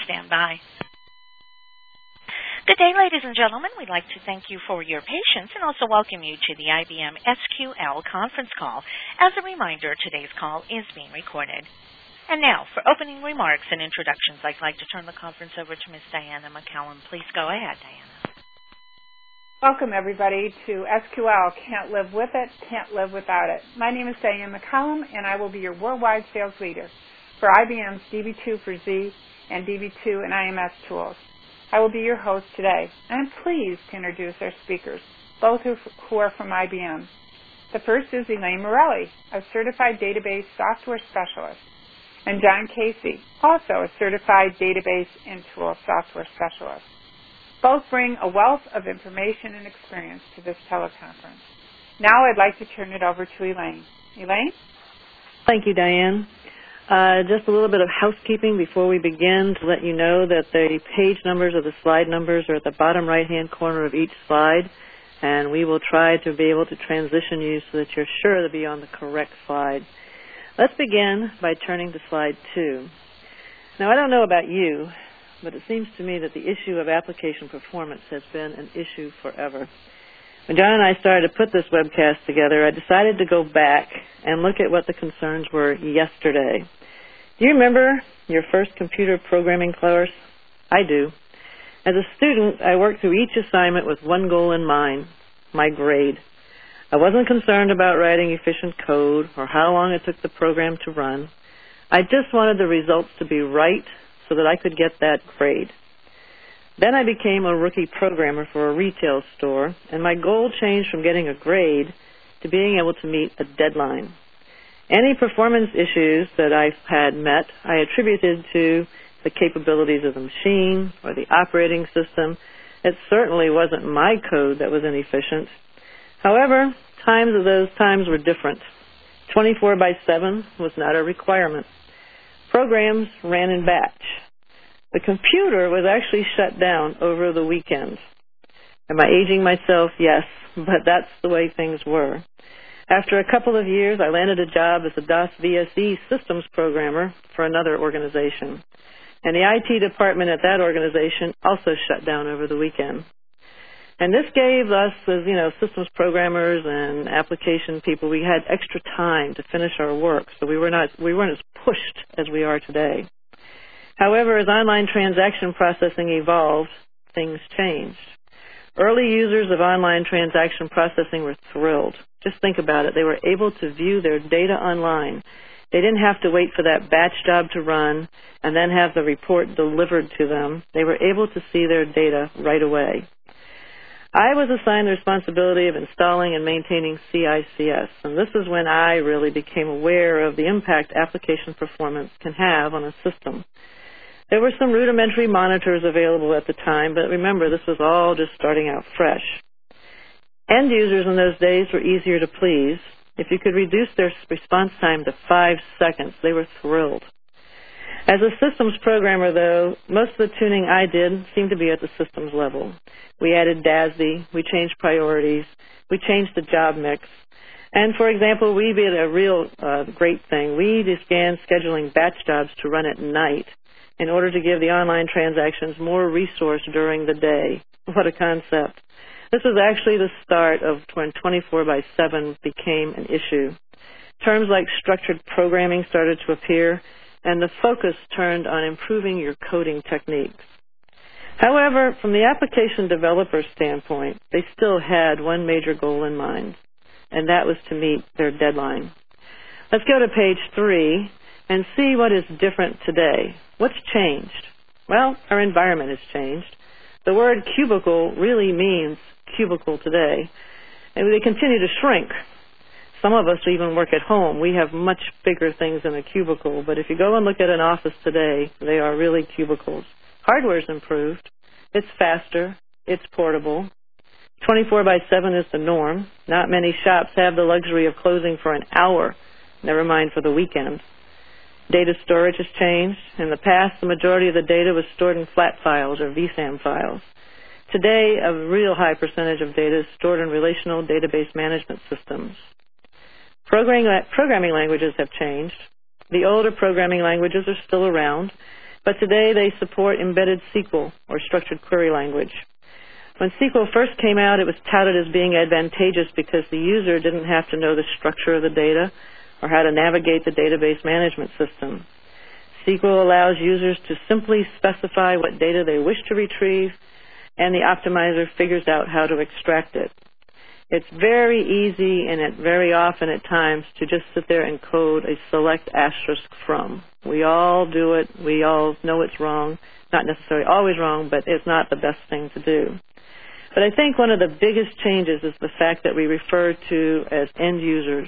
stand by. Good day, ladies and gentlemen. We'd like to thank you for your patience and also welcome you to the IBM SQL conference call. As a reminder, today's call is being recorded. And now, for opening remarks and introductions, I'd like to turn the conference over to Ms. Diana McCallum. Please go ahead, Diana. Welcome, everybody, to SQL, Can't Live With It, Can't Live Without It. My name is Diana McCallum, and I will be your worldwide sales leader for IBM's DB2 for Z and DB2 and IMS tools. I will be your host today. I am pleased to introduce our speakers, both who are from IBM. The first is Elaine Morelli, a certified database software specialist, and John Casey, also a certified database and tool software specialist. Both bring a wealth of information and experience to this teleconference. Now I'd like to turn it over to Elaine. Elaine? Thank you, Diane. Just a little bit of housekeeping before we begin to let you know that the page numbers or the slide numbers are at the bottom right-hand corner of each slide, and we will try to be able to transition you so that you're sure to be on the correct slide. Let's begin by turning to slide 2. Now, I don't know about you, but it seems to me that the issue of application performance has been an issue forever. When John and I started to put this webcast together, I decided to go back and look at what the concerns were yesterday. Do you remember your first computer programming course? I do. As a student, I worked through each assignment with one goal in mind, my grade. I wasn't concerned about writing efficient code or how long it took the program to run. I just wanted the results to be right so that I could get that grade. Then I became a rookie programmer for a retail store, and my goal changed from getting a grade to being able to meet a deadline. Any performance issues that I had met, I attributed to the capabilities of the machine or the operating system. It certainly wasn't my code that was inefficient. However, those times were different. 24/7 was not a requirement. Programs ran in batch. The computer was actually shut down over the weekend. Am I aging myself? Yes, but that's the way things were. After a couple of years, I landed a job as a DOS VSE systems programmer for another organization. And the IT department at that organization also shut down over the weekend. And this gave us, as systems programmers and application people, we had extra time to finish our work, so we weren't as pushed as we are today. However, as online transaction processing evolved, things changed. Early users of online transaction processing were thrilled. Just think about it. They were able to view their data online. They didn't have to wait for that batch job to run and then have the report delivered to them. They were able to see their data right away. I was assigned the responsibility of installing and maintaining CICS, and this is when I really became aware of the impact application performance can have on a system. There were some rudimentary monitors available at the time, but remember, this was all just starting out fresh. End users in those days were easier to please. If you could reduce their response time to 5 seconds, they were thrilled. As a systems programmer, though, most of the tuning I did seemed to be at the systems level. We added DASD, we changed priorities, we changed the job mix. And, for example, we did a real great thing. We began scheduling batch jobs to run at night in order to give the online transactions more resource during the day. What a concept. This was actually the start of when 24/7 became an issue. Terms like structured programming started to appear, and the focus turned on improving your coding techniques. However, from the application developer standpoint, they still had one major goal in mind, and that was to meet their deadline. Let's go to page 3 and see what is different today. What's changed? Well, our environment has changed. The word cubicle really means cubicle today, and they continue to shrink. Some of us even work at home. We have much bigger things in a cubicle, but if you go and look at an office today, they are really cubicles. Hardware's improved. It's faster. It's portable. 24/7 is the norm. Not many shops have the luxury of closing for an hour, never mind for the weekend. Data storage has changed. In the past, the majority of the data was stored in flat files or VSAM files. Today, a real high percentage of data is stored in relational database management systems. Programming languages have changed. The older programming languages are still around. but today they support embedded SQL, or structured query language. When SQL first came out, it was touted as being advantageous because the user didn't have to know the structure of the data or how to navigate the database management system. SQL allows users to simply specify what data they wish to retrieve, and the optimizer figures out how to extract it. It's very easy and very often at times to just sit there and code a select asterisk from. We all do it. We all know it's wrong. Not necessarily always wrong, but it's not the best thing to do. But I think one of the biggest changes is the fact that we refer to as end users.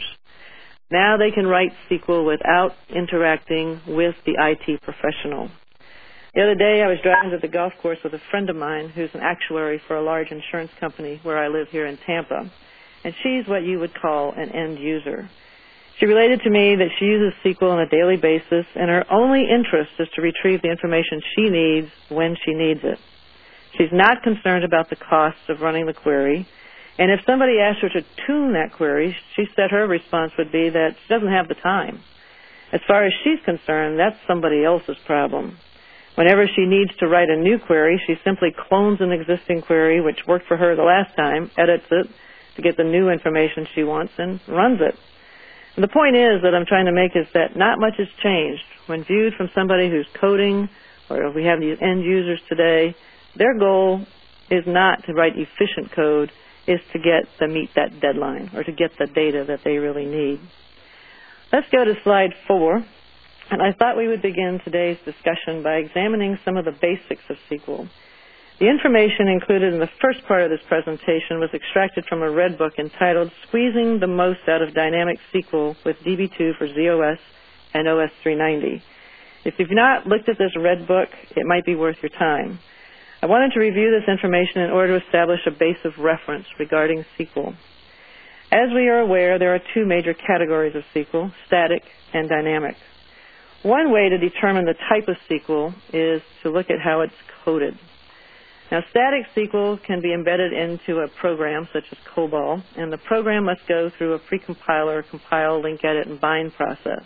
Now they can write SQL without interacting with the IT professional. The other day I was driving to the golf course with a friend of mine who's an actuary for a large insurance company where I live here in Tampa, and she's what you would call an end user. She related to me that she uses SQL on a daily basis, and her only interest is to retrieve the information she needs when she needs it. She's not concerned about the costs of running the query, and if somebody asked her to tune that query, she said her response would be that she doesn't have the time. As far as she's concerned, that's somebody else's problem. Whenever she needs to write a new query, she simply clones an existing query, which worked for her the last time, edits it to get the new information she wants, and runs it. And the point is that I'm trying to make is that not much has changed. When viewed from somebody who's coding, or if we have these end users today, their goal is not to write efficient code, is to meet that deadline or to get the data that they really need. Let's go to slide 4. And I thought we would begin today's discussion by examining some of the basics of SQL. The information included in the first part of this presentation was extracted from a red book entitled Squeezing the Most Out of Dynamic SQL with DB2 for ZOS and OS 390. If you've not looked at this red book, it might be worth your time. I wanted to review this information in order to establish a base of reference regarding SQL. As we are aware, there are two major categories of SQL, static and dynamic. One way to determine the type of SQL is to look at how it's coded. Now, static SQL can be embedded into a program such as COBOL, and the program must go through a precompiler, compile, link, edit, and bind process.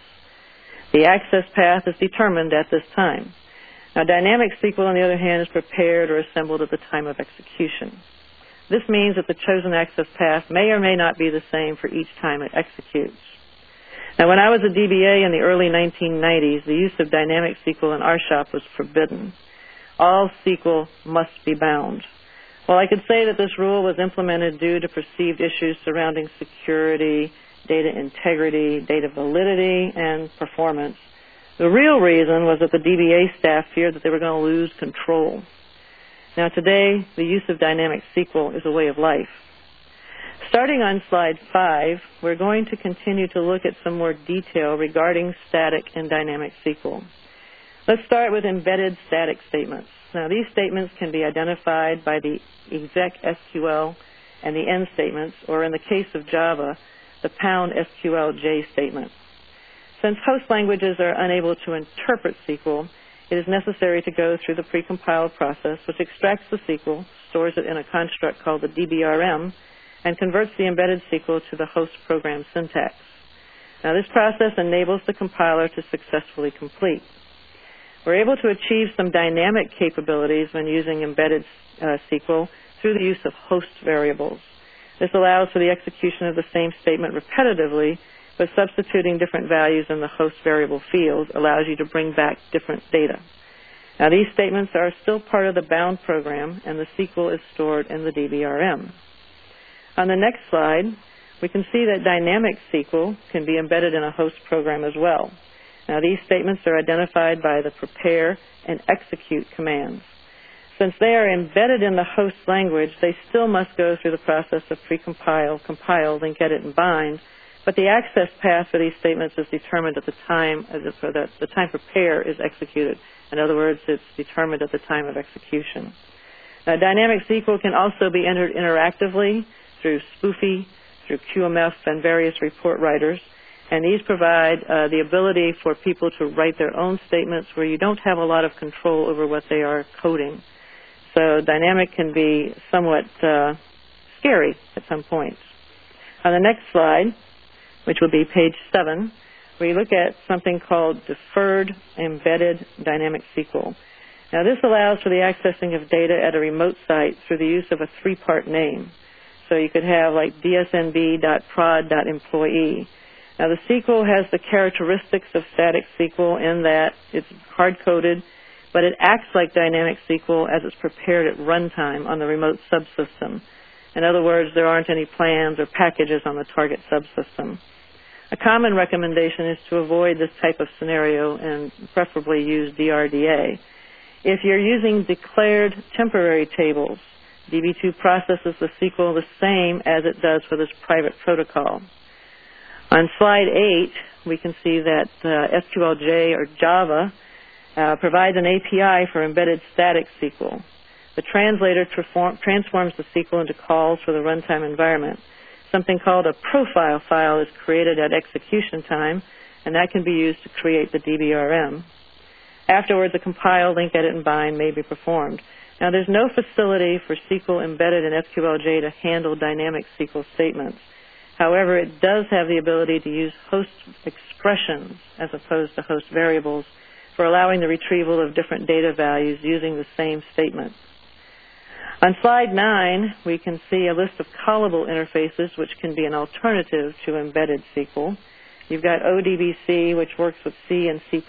The access path is determined at this time. Now, dynamic SQL, on the other hand, is prepared or assembled at the time of execution. This means that the chosen access path may or may not be the same for each time it executes. Now, when I was a DBA in the early 1990s, the use of dynamic SQL in our shop was forbidden. All SQL must be bound. Well, I could say that this rule was implemented due to perceived issues surrounding security, data integrity, data validity, and performance. The real reason was that the DBA staff feared that they were going to lose control. Now, today, the use of dynamic SQL is a way of life. Starting on slide 5, we're going to continue to look at some more detail regarding static and dynamic SQL. Let's start with embedded static statements. Now, these statements can be identified by the exec SQL and the end statements, or in the case of Java, the pound SQLJ statement. Since host languages are unable to interpret SQL, it is necessary to go through the precompile process, which extracts the SQL, stores it in a construct called the DBRM, and converts the embedded SQL to the host program syntax. Now, this process enables the compiler to successfully complete. We're able to achieve some dynamic capabilities when using embedded SQL through the use of host variables. This allows for the execution of the same statement repetitively, but substituting different values in the host variable field allows you to bring back different data. Now, these statements are still part of the bound program, and the SQL is stored in the DBRM. On the next slide, we can see that dynamic SQL can be embedded in a host program as well. Now, these statements are identified by the prepare and execute commands. Since they are embedded in the host language, they still must go through the process of precompile, compile, link, edit, and bind, but the access path for these statements is determined at the time, the time prepare is executed. In other words, it's determined at the time of execution. Now, dynamic SQL can also be entered interactively through Spoofy, through QMF, and various report writers. And these provide the ability for people to write their own statements where you don't have a lot of control over what they are coding. So dynamic can be somewhat scary at some points. On the next slide, which will be page 7, we look at something called Deferred Embedded Dynamic SQL. Now, this allows for the accessing of data at a remote site through the use of a three-part name. So you could have like dsnb.prod.employee. Now, the SQL has the characteristics of static SQL in that it's hard-coded, but it acts like dynamic SQL as it's prepared at runtime on the remote subsystem. In other words, there aren't any plans or packages on the target subsystem. A common recommendation is to avoid this type of scenario and preferably use DRDA. If you're using declared temporary tables, DB2 processes the SQL the same as it does for this private protocol. On slide 8, we can see that SQLJ or Java provides an API for embedded static SQL. The translator transforms the SQL into calls for the runtime environment. Something called a profile file is created at execution time, and that can be used to create the DBRM. Afterwards, a compile, link, edit, and bind may be performed. Now, there's no facility for SQL embedded in SQLJ to handle dynamic SQL statements. However, it does have the ability to use host expressions as opposed to host variables for allowing the retrieval of different data values using the same statement. On slide 9, we can see a list of callable interfaces, which can be an alternative to embedded SQL. You've got ODBC, which works with C and C++.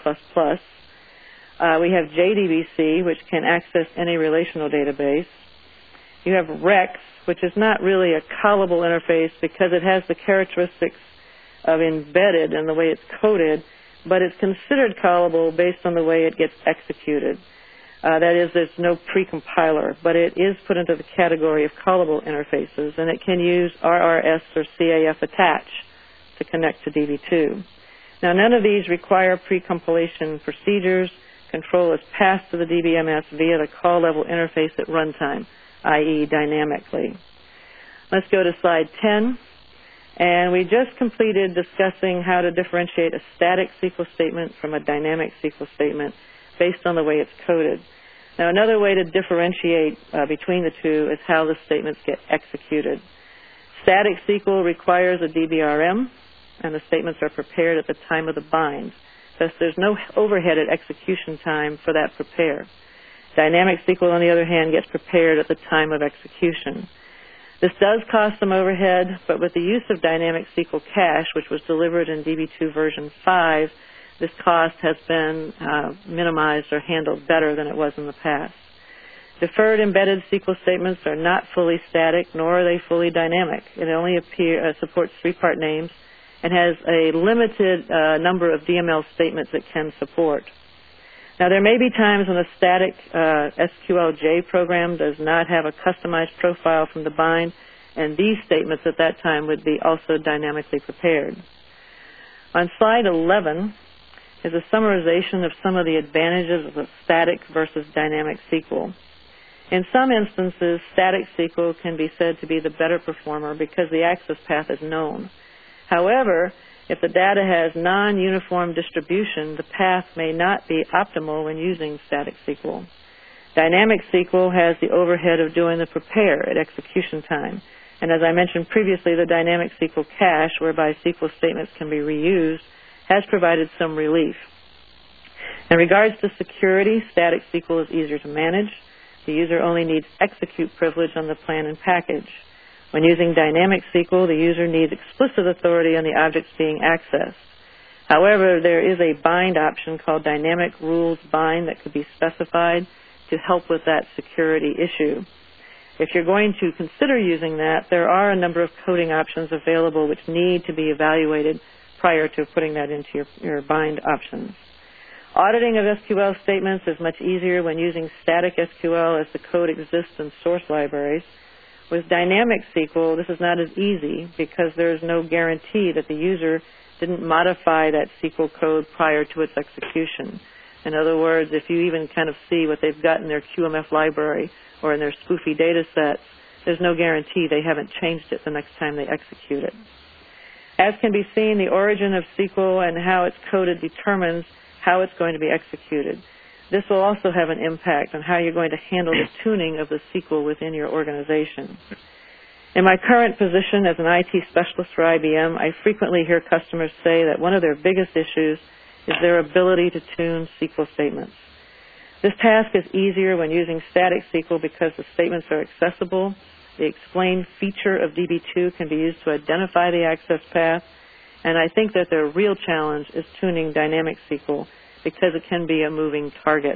We have JDBC, which can access any relational database. You have REX, which is not really a callable interface because it has the characteristics of embedded in the way it's coded, but it's considered callable based on the way it gets executed. That is, there's no pre-compiler, but it is put into the category of callable interfaces, and it can use RRS or CAF attach to connect to DB2. Now, none of these require pre-compilation procedures. Control is passed to the DBMS via the call-level interface at runtime, i.e. dynamically. Let's go to slide 10. And we just completed discussing how to differentiate a static SQL statement from a dynamic SQL statement based on the way it's coded. Now, another way to differentiate between the two is how the statements get executed. Static SQL requires a DBRM, and the statements are prepared at the time of the bind. Thus, there's no overhead at execution time for that prepare. Dynamic SQL, on the other hand, gets prepared at the time of execution. This does cost some overhead, but with the use of Dynamic SQL Cache, which was delivered in DB2 version 5, this cost has been minimized or handled better than it was in the past. Deferred embedded SQL statements are not fully static, nor are they fully dynamic. It only supports three-part names and has a limited number of DML statements it can support. Now, there may be times when a static SQLJ program does not have a customized profile from the bind, and these statements at that time would be also dynamically prepared. On slide 11 is a summarization of some of the advantages of a static versus dynamic SQL. In some instances, static SQL can be said to be the better performer because the access path is known. However, if the data has non-uniform distribution, the path may not be optimal when using static SQL. Dynamic SQL has the overhead of doing the prepare at execution time. And as I mentioned previously, the Dynamic SQL Cache, whereby SQL statements can be reused, has provided some relief. In regards to security, static SQL is easier to manage. The user only needs execute privilege on the plan and package. When using Dynamic SQL, the user needs explicit authority on the objects being accessed. However, there is a bind option called Dynamic Rules Bind that could be specified to help with that security issue. If you're going to consider using that, there are a number of coding options available which need to be evaluated prior to putting that into your bind options. Auditing of SQL statements is much easier when using static SQL as the code exists in source libraries. With Dynamic SQL, this is not as easy because there is no guarantee that the user didn't modify that SQL code prior to its execution. In other words, if you even kind of see what they've got in their QMF library or in their spoofy data sets, there's no guarantee they haven't changed it the next time they execute it. As can be seen, the origin of SQL and how it's coded determines how it's going to be executed. This will also have an impact on how you're going to handle the tuning of the SQL within your organization. In my current position as an IT specialist for IBM, I frequently hear customers say that one of their biggest issues is their ability to tune SQL statements. This task is easier when using static SQL because the statements are accessible. The explain feature of DB2 can be used to identify the access path, and I think that their real challenge is tuning dynamic SQL because it can be a moving target.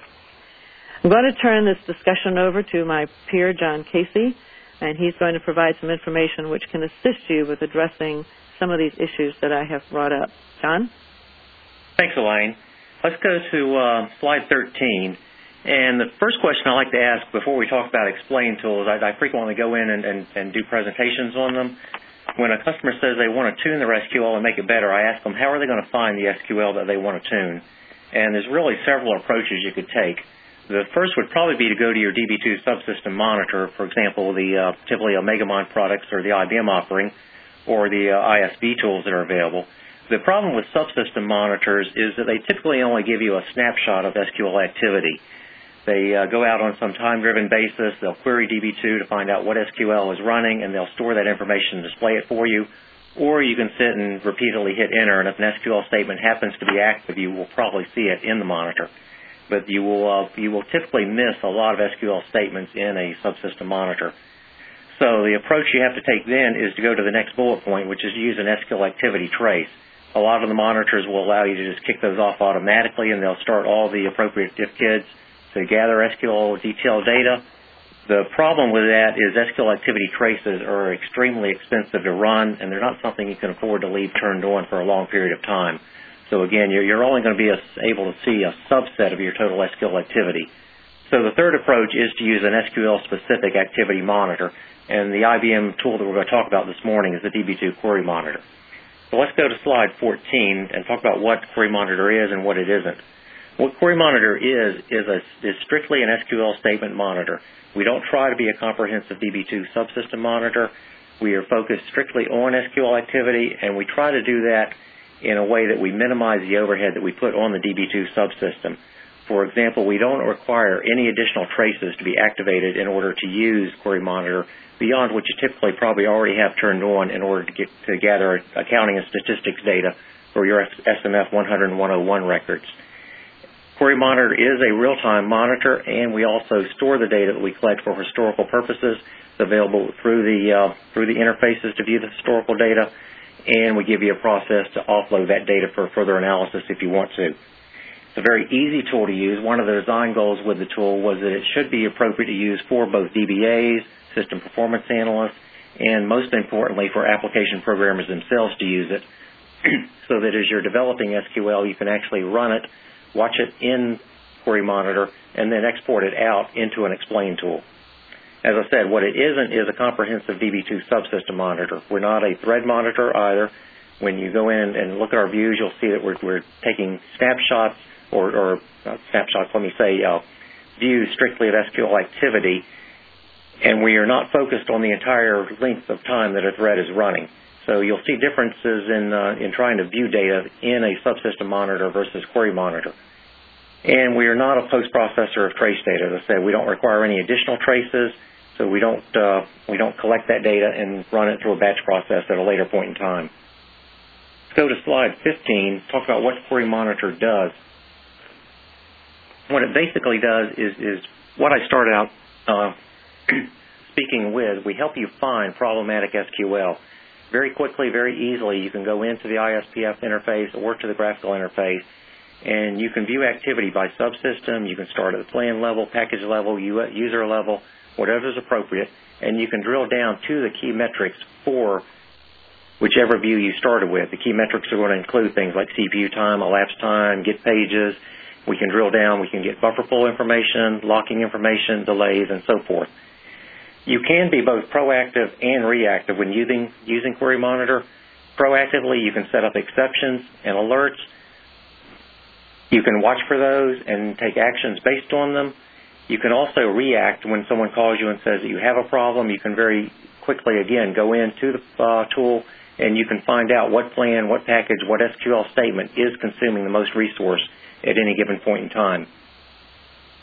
I'm going to turn this discussion over to my peer, John Casey, and he's going to provide some information which can assist you with addressing some of these issues that I have brought up. John? Thanks, Elaine. Let's go to slide 13. And the first question I like to ask before we talk about explain tools, I frequently go in and do presentations on them. When a customer says they want to tune their SQL and make it better, I ask them how are they going to find the SQL that they want to tune. And there's really several approaches you could take. The first would probably be to go to your DB2 subsystem monitor, for example, the typically Omegamon products or the IBM offering, or the ISV tools that are available. The problem with subsystem monitors is that they typically only give you a snapshot of SQL activity. They go out on some time-driven basis. They'll query DB2 to find out what SQL is running, and they'll store that information and display it for you. Or you can sit and repeatedly hit enter, and if an SQL statement happens to be active, you will probably see it in the monitor. But you will typically miss a lot of SQL statements in a subsystem monitor. So the approach you have to take then is to go to the next bullet point, which is to use an SQL activity trace. A lot of the monitors will allow you to just kick those off automatically, and they'll start all the appropriate diff kids to gather SQL detailed data. The problem with that is SQL activity traces are extremely expensive to run, and they're not something you can afford to leave turned on for a long period of time. So again, you're only going to be able to see a subset of your total SQL activity. So the third approach is to use an SQL-specific activity monitor, and the IBM tool that we're going to talk about this morning is the DB2 Query Monitor. So let's go to slide 14 and talk about what Query Monitor is and what it isn't. What Query Monitor is strictly an SQL statement monitor. We don't try to be a comprehensive DB2 subsystem monitor. We are focused strictly on SQL activity, and we try to do that in a way that we minimize the overhead that we put on the DB2 subsystem. For example, we don't require any additional traces to be activated in order to use Query Monitor beyond what you typically probably already have turned on in order to gather accounting and statistics data for your SMF 100 and 101 records. Query Monitor is a real-time monitor, and we also store the data that we collect for historical purposes. It's available through the interfaces to view the historical data, and we give you a process to offload that data for further analysis if you want to. It's a very easy tool to use. One of the design goals with the tool was that it should be appropriate to use for both DBAs, system performance analysts, and most importantly for application programmers themselves to use it so that as you're developing SQL, you can actually run it, watch it in Query Monitor, and then export it out into an explain tool. As I said, what it isn't is a comprehensive DB2 subsystem monitor. We're not a thread monitor either. When you go in and look at our views, you'll see that we're taking snapshots or not snapshots, views strictly of SQL activity, and we are not focused on the entire length of time that a thread is running. So you'll see differences in trying to view data in a subsystem monitor versus Query Monitor. And we are not a post-processor of trace data. As I said, we don't require any additional traces, so we don't collect that data and run it through a batch process at a later point in time. Let's go to slide 15, talk about what Query Monitor does. What it basically does is what I started out speaking with. We help you find problematic SQL. Very quickly, very easily, you can go into the ISPF interface or to the graphical interface, and you can view activity by subsystem. You can start at the plan level, package level, user level, whatever is appropriate, and you can drill down to the key metrics for whichever view you started with. The key metrics are going to include things like CPU time, elapsed time, get pages. We can drill down. We can get buffer full information, locking information, delays, and so forth. You can be both proactive and reactive when using Query Monitor. Proactively, you can set up exceptions and alerts. You can watch for those and take actions based on them. You can also react when someone calls you and says that you have a problem. You can very quickly, again, go into the tool and you can find out what plan, what package, what SQL statement is consuming the most resource at any given point in time.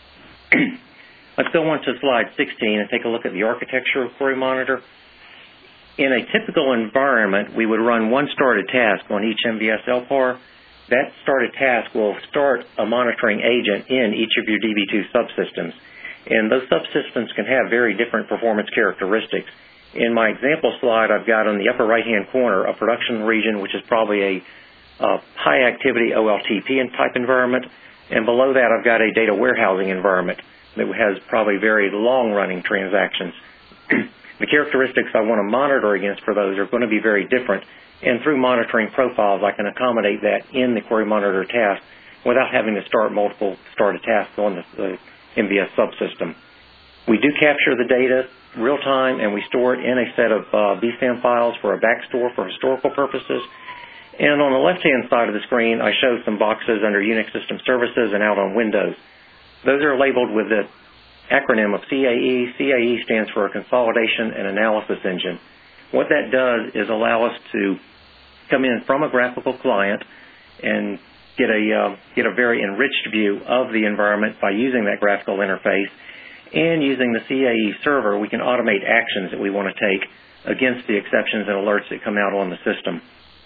Let's go on to slide 16 and take a look at the architecture of Query Monitor. In a typical environment, we would run one started task on each MVS LPAR. That started task will start a monitoring agent in each of your DB2 subsystems. And those subsystems can have very different performance characteristics. In my example slide, I've got on the upper right-hand corner a production region, which is probably a high-activity OLTP type environment. And below that, I've got a data warehousing environment that has probably very long-running transactions. The characteristics I want to monitor against for those are going to be very different. And through monitoring profiles, I can accommodate that in the query monitor task without having to start multiple started tasks on the MVS subsystem. We do capture the data real time, and we store it in a set of BSAM files for a backstore for historical purposes. And on the left-hand side of the screen, I show some boxes under Unix System Services and out on Windows. Those are labeled with the acronym of CAE. CAE stands for a Consolidation and Analysis Engine. What that does is allow us to come in from a graphical client and get a very enriched view of the environment by using that graphical interface. And using the CAE server, we can automate actions that we want to take against the exceptions and alerts that come out on the system.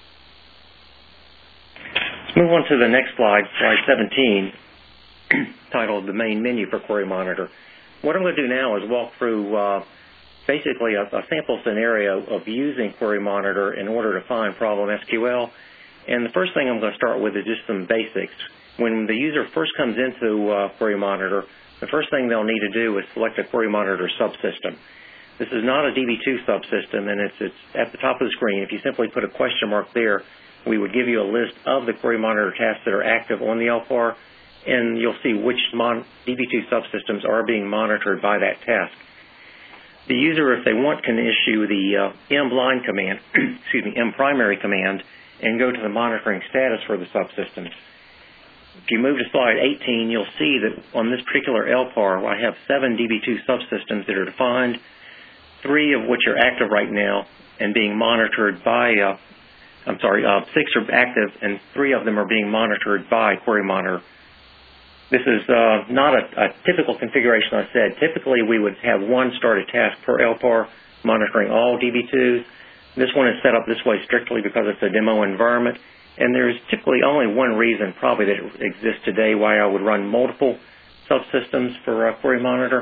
Let's move on to the next slide, slide 17, titled The Main Menu for Query Monitor. What I'm going to do now is walk through basically a sample scenario of using Query Monitor in order to find problem SQL. And the first thing I'm going to start with is just some basics. When the user first comes into Query Monitor, the first thing they'll need to do is select a Query Monitor subsystem. This is not a DB2 subsystem, and it's at the top of the screen. If you simply put a question mark there, we would give you a list of the Query Monitor tasks that are active on the LPAR, and you'll see which DB2 subsystems are being monitored by that task. The user, if they want, can issue the mline command,mprimary command, and go to the monitoring status for the subsystems. If you move to slide 18, you'll see that on this particular LPAR, I have 7 DB2 subsystems that are defined, 3 of which are active right now and being monitored by, 6 are active and 3 of them are being monitored by Query Monitor. This is not a typical configuration, I said. Typically, we would have one started task per LPAR monitoring all DB2s. This one is set up this way strictly because it's a demo environment. And there's typically only one reason probably that it exists today why I would run multiple subsystems for Query Monitor.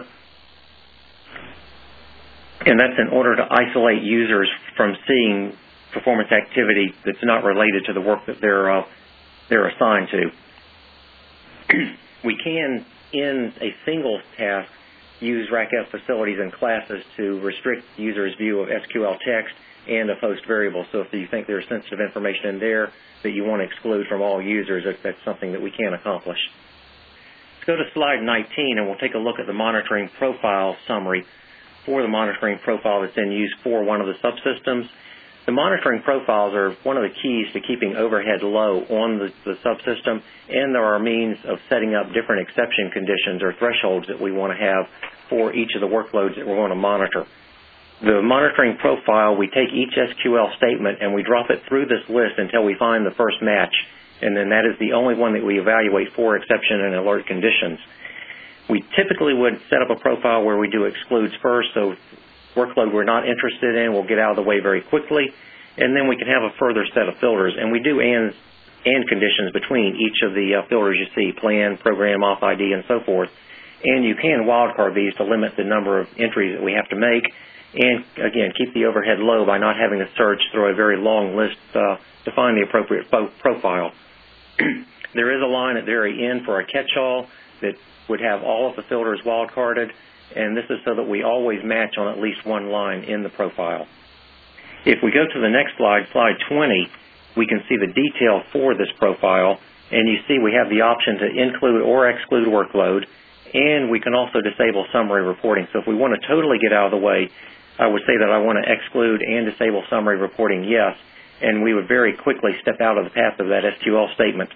And that's in order to isolate users from seeing performance activity that's not related to the work that they're assigned to. We can, in a single task, use RACF facilities and classes to restrict users' view of SQL text and of host variables. So if you think there's sensitive information in there that you want to exclude from all users, that's something that we can accomplish. Let's go to slide 19, and we'll take a look at the monitoring profile summary for the monitoring profile that's in use for one of the subsystems. The monitoring profiles are one of the keys to keeping overhead low on the subsystem, and there are means of setting up different exception conditions or thresholds that we want to have for each of the workloads that we're going to monitor. The monitoring profile, we take each SQL statement and we drop it through this list until we find the first match, and then that is the only one that we evaluate for exception and alert conditions. We typically would set up a profile where we do excludes first, so workload we're not interested in will get out of the way very quickly, and then we can have a further set of filters. And we do and conditions between each of the filters you see, plan, program, auth ID, and so forth. And you can wildcard these to limit the number of entries that we have to make, and again, keep the overhead low by not having to search through a very long list to find the appropriate profile. There is a line at the very end for a catch-all that would have all of the filters wildcarded, and this is so that we always match on at least one line in the profile. If we go to the next slide, slide 20, we can see the detail for this profile, and you see we have the option to include or exclude workload, and we can also disable summary reporting. So if we want to totally get out of the way, I would say that I want to exclude and disable summary reporting, yes, and we would very quickly step out of the path of that SQL statement.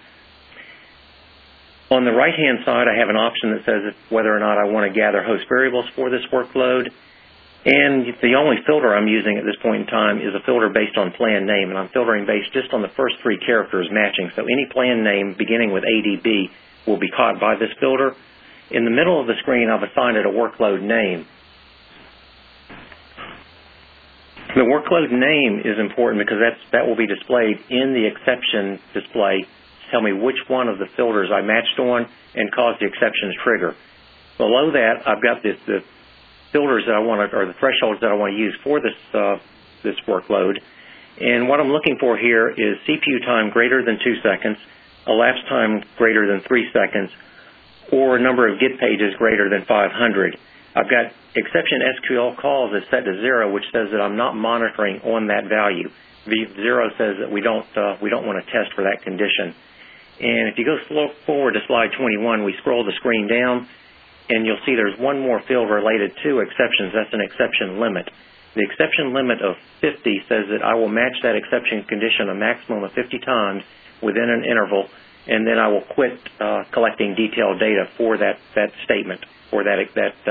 On the right-hand side, I have an option that says whether or not I want to gather host variables for this workload. And the only filter I'm using at this point in time is a filter based on plan name, and I'm filtering based just on the first 3 characters matching. So any plan name beginning with ADB will be caught by this filter. In the middle of the screen, I've assigned it a workload name. The workload name is important because that will be displayed in the exception display to tell me which one of the filters I matched on and caused the exception to trigger. Below that, I've got the filters that I want to, or the thresholds that I want to use for this workload. And what I'm looking for here is CPU time greater than 2 seconds, elapsed time greater than 3 seconds, or a number of get pages greater than 500. I've got exception SQL calls is set to 0, which says that I'm not monitoring on that value. 0 says that we don't want to test for that condition. And if you go forward to slide 21, we scroll the screen down, and you'll see there's one more field related to exceptions. That's an exception limit. The exception limit of 50 says that I will match that exception condition a maximum of 50 times within an interval, and then I will quit collecting detailed data for that statement or that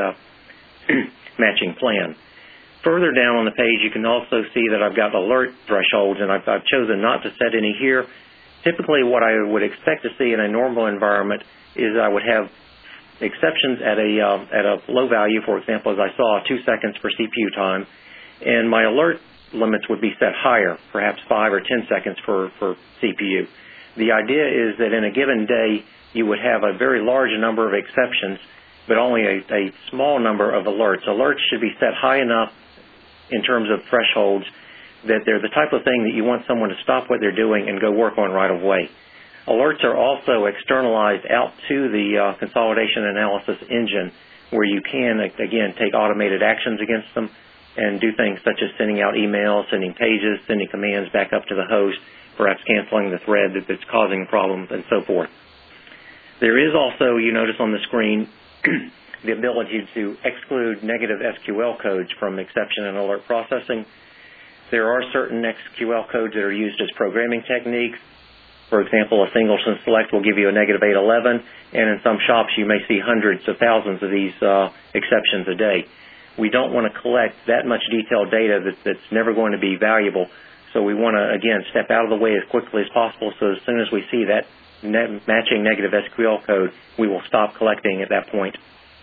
matching plan. Further down on the page, you can also see that I've got alert thresholds, and I've chosen not to set any here. Typically, what I would expect to see in a normal environment is I would have exceptions at a low value, for example, as I saw, 2 seconds for CPU time, and my alert limits would be set higher, perhaps 5 or 10 seconds for CPU. The idea is that in a given day, you would have a very large number of exceptions, but only a small number of alerts. Alerts should be set high enough in terms of thresholds that they're the type of thing that you want someone to stop what they're doing and go work on right away. Alerts are also externalized out to the consolidation analysis engine, where you can, again, take automated actions against them and do things such as sending out emails, sending pages, sending commands back up to the host, perhaps canceling the thread that's causing problems, and so forth. There is also, you notice on the screen, the ability to exclude negative SQL codes from exception and alert processing. There are certain SQL codes that are used as programming techniques. For example, a singleton select will give you a negative 811, and in some shops you may see hundreds of thousands of these exceptions a day. We don't want to collect that much detailed data that's never going to be valuable, so we want to, again, step out of the way as quickly as possible, so as soon as we see that matching negative SQL code, we will stop collecting at that point.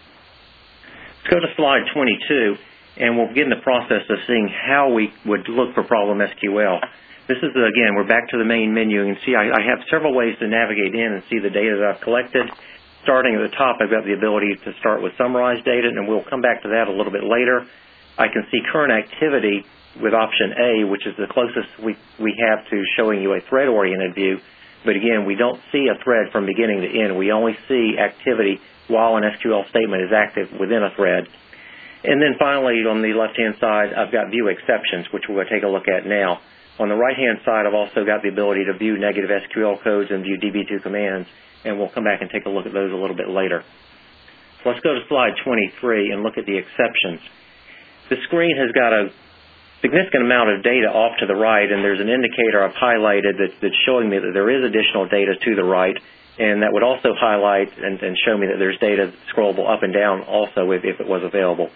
Let's go to slide 22, and we'll begin the process of seeing how we would look for problem SQL. This is, again, we're back to the main menu. You can see I have several ways to navigate in and see the data that I've collected. Starting at the top, I've got the ability to start with summarized data, and we'll come back to that a little bit later. I can see current activity with option A, which is the closest we have to showing you a thread-oriented view. But again, we don't see a thread from beginning to end. We only see activity while an SQL statement is active within a thread. And then finally, on the left-hand side, I've got view exceptions, which we're going to take a look at now. On the right-hand side, I've also got the ability to view negative SQL codes and view DB2 commands, and we'll come back and take a look at those a little bit later. So let's go to slide 23 and look at the exceptions. The screen has got a significant amount of data off to the right, and there's an indicator I've highlighted that's showing me that there is additional data to the right, and that would also highlight and show me that there's data scrollable up and down also if it was available.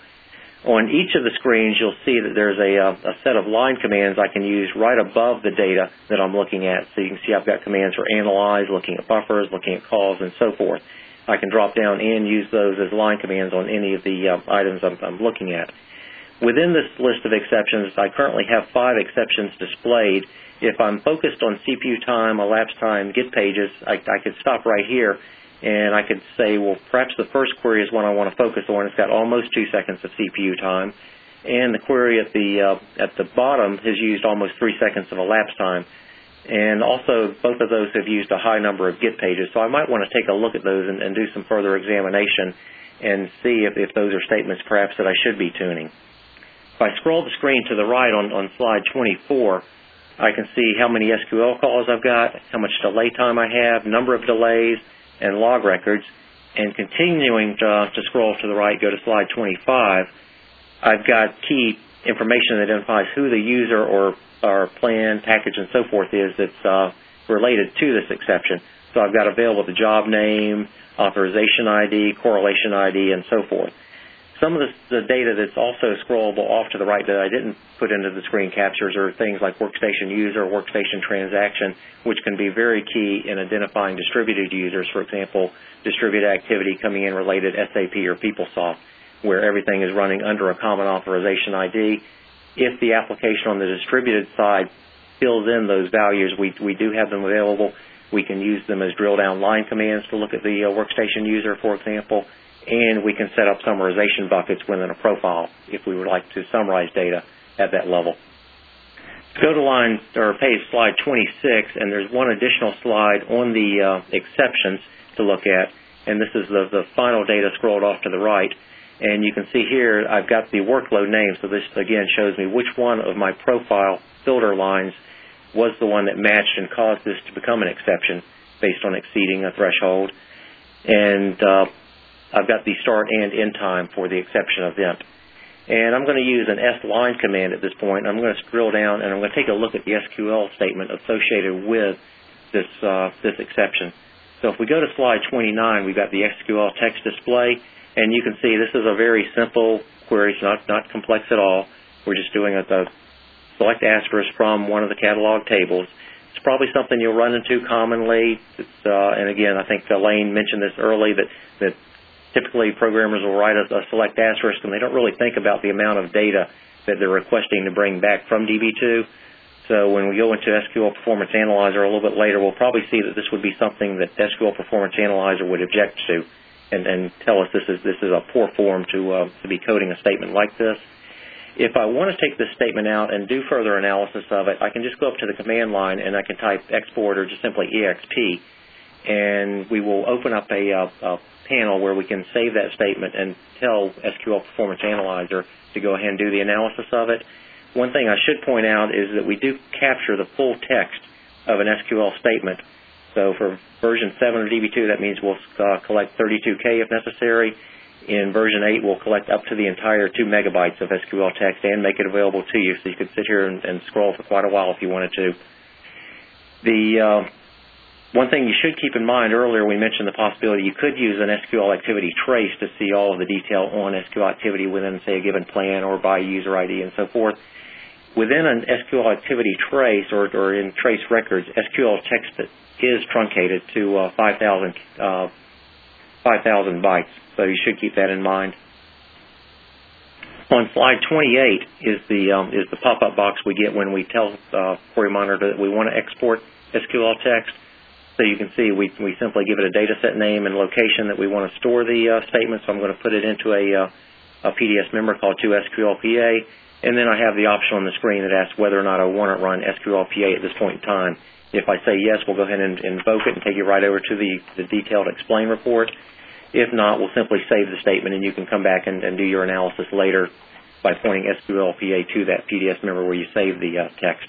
On each of the screens, you'll see that there's a set of line commands I can use right above the data that I'm looking at. So you can see I've got commands for analyze, looking at buffers, looking at calls, and so forth. I can drop down and use those as line commands on any of the items I'm looking at. Within this list of exceptions, I currently have 5 exceptions displayed. If I'm focused on CPU time, elapsed time, get pages, I could stop right here, and I could say, well, perhaps the first query is one I want to focus on. It's got almost 2 seconds of CPU time, and the query at the bottom has used almost 3 seconds of elapsed time. And also, both of those have used a high number of get pages, so I might want to take a look at those and do some further examination and see if those are statements perhaps that I should be tuning. If I scroll the screen to the right on slide 24, I can see how many SQL calls I've got, how much delay time I have, number of delays, and log records. And continuing to scroll to the right, go to slide 25, I've got key information that identifies who the user or plan, package, and so forth is that's related to this exception. So I've got available the job name, authorization ID, correlation ID, and so forth. Some of the data that's also scrollable off to the right that I didn't put into the screen captures are things like workstation user, workstation transaction, which can be very key in identifying distributed users. For example, distributed activity coming in related SAP or PeopleSoft, where everything is running under a common authorization ID. if the application on the distributed side fills in those values, we do have them available. We can use them as drill-down line commands to look at the workstation user, for example, and we can set up summarization buckets within a profile if we would like to summarize data at that level. Go to slide 26, and there's one additional slide on the exceptions to look at, and this is the final data scrolled off to the right. And you can see here I've got the workload name, so this again shows me which one of my profile filter lines was the one that matched and caused this to become an exception based on exceeding a threshold. And I've got the start and end time for the exception event. And I'm going to use an S-line command at this point. I'm going to drill down and I'm going to take a look at the SQL statement associated with this exception. So if we go to slide 29, we've got the SQL text display, and you can see this is a very simple query. It's not complex at all. We're just doing a select asterisk from one of the catalog tables. It's probably something you'll run into commonly. And again, I think Elaine mentioned this early, that typically programmers will write a select asterisk, and they don't really think about the amount of data that they're requesting to bring back from DB2. So when we go into SQL Performance Analyzer a little bit later, we'll probably see that this would be something that SQL Performance Analyzer would object to and tell us this is a poor form to be coding a statement like this. If I want to take this statement out and do further analysis of it, I can just go up to the command line and I can type export or just simply EXP, and we will open up a panel where we can save that statement and tell SQL Performance Analyzer to go ahead and do the analysis of it. One thing I should point out is that we do capture the full text of an SQL statement. So for version 7 of DB2, that means we'll collect 32K if necessary. In version 8, we'll collect up to the entire 2 megabytes of SQL text and make it available to you, so you could sit here and scroll for quite a while if you wanted to. The one thing you should keep in mind, earlier we mentioned the possibility you could use an SQL activity trace to see all of the detail on SQL activity within, say, a given plan or by user ID and so forth. Within an SQL activity trace or in trace records, SQL text is truncated to 5,000 bytes, so you should keep that in mind. On slide 28 is the pop-up box we get when we tell Query Monitor that we want to export SQL text. So you can see we simply give it a data set name and location that we want to store the statement. So I'm going to put it into a PDS member called 2SQLPA, and then I have the option on the screen that asks whether or not I want to run SQLPA at this point in time. If I say yes, we'll go ahead and invoke it and take you right over to the detailed explain report. If not, we'll simply save the statement, and you can come back and do your analysis later by pointing SQLPA to that PDS member where you save the text.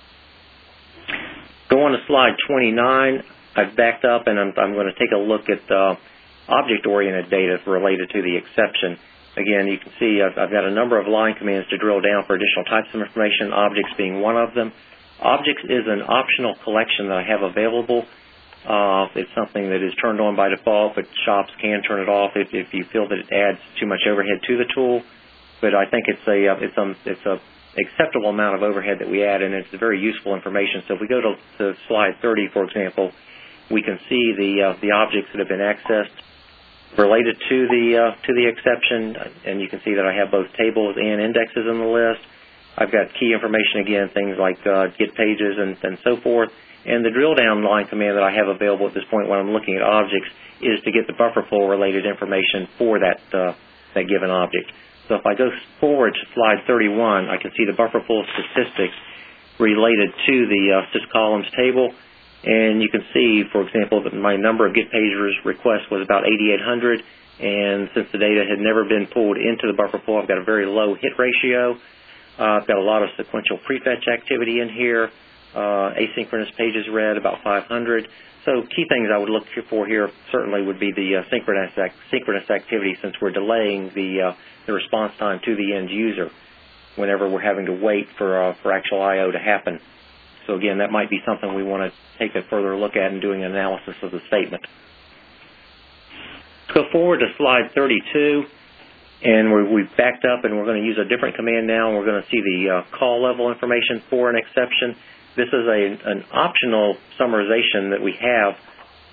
Go on to slide 29. I've backed up, and I'm going to take a look at object-oriented data related to the exception. Again, you can see I've got a number of line commands to drill down for additional types of information, objects being one of them. Objects is an optional collection that I have available. It's something that is turned on by default, but shops can turn it off if you feel that it adds too much overhead to the tool. But I think it's a acceptable amount of overhead that we add, and it's very useful information. So if we go to slide 30, for example, we can see the objects that have been accessed related to the exception, and you can see that I have both tables and indexes in the list. I've got key information again, things like get pages and so forth. And the drill down line command that I have available at this point when I'm looking at objects is to get the buffer full related information for that given object. So if I go forward to slide 31, I can see the buffer full statistics related to the syscolumns table. And you can see, for example, that my number of get pages requests was about 8,800. And since the data had never been pulled into the buffer full, I've got a very low hit ratio. I've got a lot of sequential prefetch activity in here. Asynchronous pages read, about 500. So key things I would look for here certainly would be the synchronous activity, since we're delaying the response time to the end user whenever we're having to wait for actual I/O to happen. So again, that might be something we want to take a further look at in doing an analysis of the statement. Let's go forward to slide 32. And we've backed up, and we're going to use a different command now, and we're going to see the call level information for an exception. This is an optional summarization that we have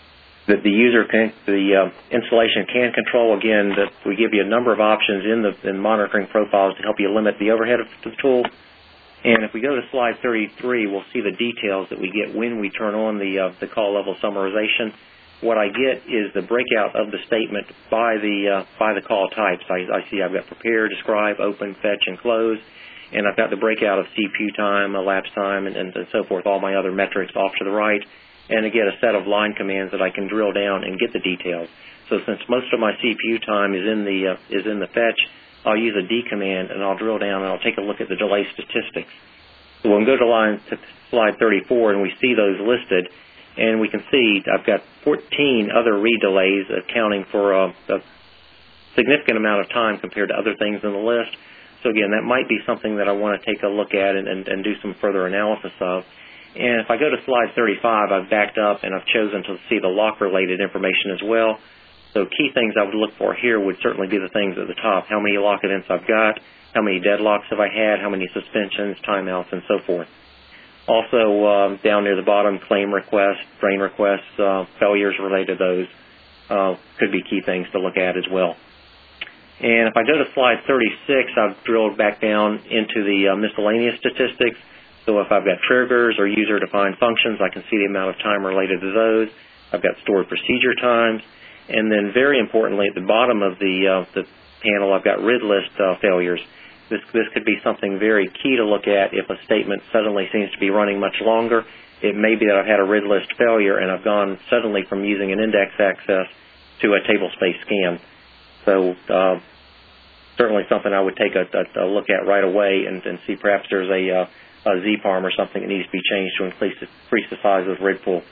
that the installation can control. Again, that we give you a number of options in monitoring profiles to help you limit the overhead of the tool. And if we go to slide 33, we'll see the details that we get when we turn on the call level summarization. What I get is the breakout of the statement by the call types. I see I've got prepare, describe, open, fetch, and close. And I've got the breakout of CPU time, elapsed time, and so forth, all my other metrics off to the right. And again, a set of line commands that I can drill down and get the details. So since most of my CPU time is in the fetch, I'll use a D command, and I'll drill down, and I'll take a look at the delay statistics. So we'll go to slide 34, and we see those listed, and we can see I've got 14 other read delays accounting for a significant amount of time compared to other things in the list. So again, that might be something that I want to take a look at and do some further analysis of. And if I go to slide 35, I've backed up, and I've chosen to see the lock-related information as well. So key things I would look for here would certainly be the things at the top. How many lock events I've got, how many deadlocks have I had, how many suspensions, timeouts, and so forth. Also, down near the bottom, claim requests, drain requests, failures related to those could be key things to look at as well. And if I go to slide 36, I've drilled back down into the miscellaneous statistics. So if I've got triggers or user-defined functions, I can see the amount of time related to those. I've got stored procedure times. And then very importantly, at the bottom of the panel, I've got RID list failures. This could be something very key to look at if a statement suddenly seems to be running much longer. It may be that I've had a RID list failure and I've gone suddenly from using an index access to a table space scan. So certainly something I would take a look at right away and see perhaps there's a ZPARM or something that needs to be changed to increase the size of the RID pool.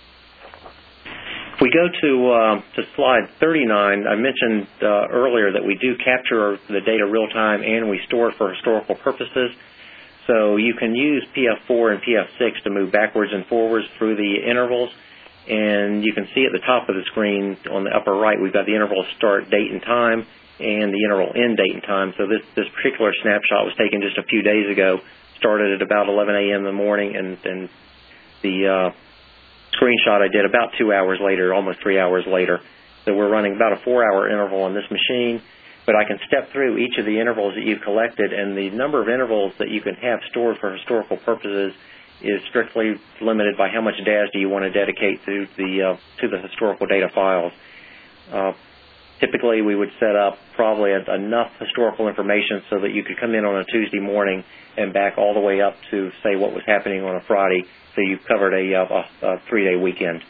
If we go to slide 39, I mentioned earlier that we do capture the data real time and we store it for historical purposes. So you can use PF4 and PF6 to move backwards and forwards through the intervals. And you can see at the top of the screen on the upper right, we've got the interval start date and time and the interval end date and time. So this particular snapshot was taken just a few days ago, started at about 11 a.m. in the morning, and the screenshot I did about 2 hours later, almost 3 hours later. So we're running about a 4-hour interval on this machine, but I can step through each of the intervals that you've collected, and the number of intervals that you can have stored for historical purposes is strictly limited by how much DAS do you want to dedicate to the historical data files. Typically, we would set up probably enough historical information so that you could come in on a Tuesday morning and back all the way up to, say, what was happening on a Friday, so you've covered a 3-day weekend.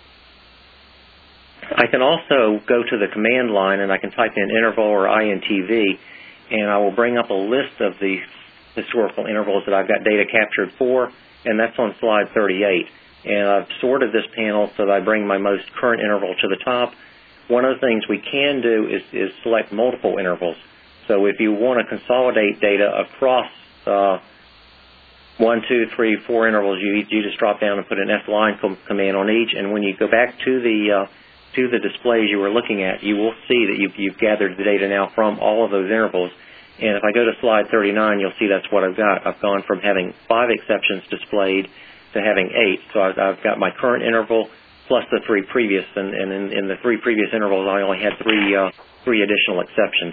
I can also go to the command line and I can type in interval or INTV, and I will bring up a list of the historical intervals that I've got data captured for, and that's on slide 38. And I've sorted this panel so that I bring my most current interval to the top. One of the things we can do is select multiple intervals. So if you want to consolidate data across 1, 2, 3, 4 intervals, you just drop down and put an F-line command on each, and when you go back to the displays you were looking at, you will see that you've gathered the data now from all of those intervals. And if I go to slide 39, you'll see that's what I've got. I've gone from having 5 exceptions displayed to having 8. So I've got my current interval plus the 3 previous, and in the 3 previous intervals, I only had 3 additional exceptions.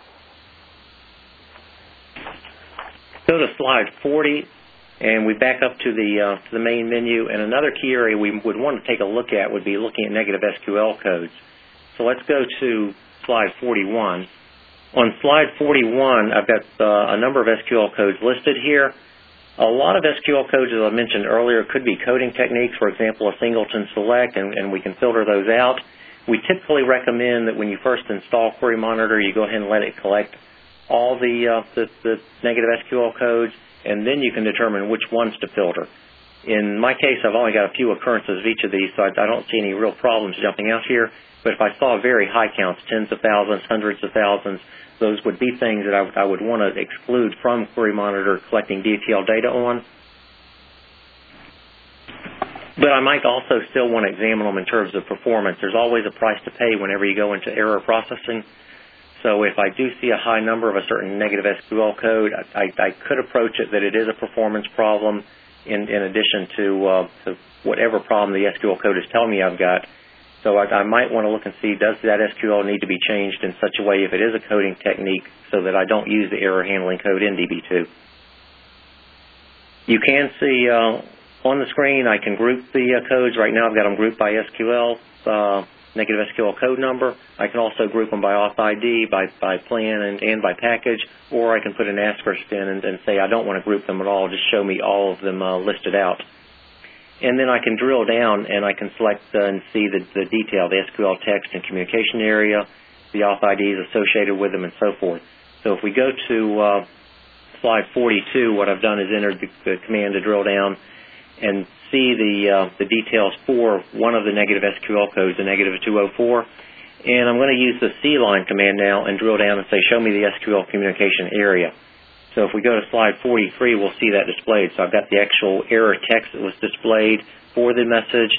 Go to slide 40, and we back up to the main menu. And another key area we would want to take a look at would be looking at negative SQL codes. So let's go to slide 41. On slide 41, I've got a number of SQL codes listed here. A lot of SQL codes, as I mentioned earlier, could be coding techniques, for example, a singleton select, and we can filter those out. We typically recommend that when you first install Query Monitor, you go ahead and let it collect all the negative SQL codes, and then you can determine which ones to filter. In my case, I've only got a few occurrences of each of these, so I don't see any real problems jumping out here. But if I saw very high counts, tens of thousands, hundreds of thousands, those would be things that I would want to exclude from Query Monitor collecting detailed data on. But I might also still want to examine them in terms of performance. There's always a price to pay whenever you go into error processing. So if I do see a high number of a certain negative SQL code, I could approach it that it is a performance problem in addition to whatever problem the SQL code is telling me I've got. So I might want to look and see, does that SQL need to be changed in such a way if it is a coding technique so that I don't use the error handling code in DB2. You can see on the screen I can group the codes. Right now I've got them grouped by SQL, negative SQL code number. I can also group them by auth ID, by plan, and by package, or I can put an asterisk in and say I don't want to group them at all, just show me all of them listed out. And then I can drill down and I can select and see the detail, the SQL text and communication area, the auth IDs associated with them, and so forth. So if we go to slide 42, what I've done is entered the command to drill down and see the details for one of the negative SQL codes, the negative 204. And I'm going to use the C-line command now and drill down and say, show me the SQL communication area. So if we go to slide 43, we'll see that displayed. So I've got the actual error text that was displayed for the message.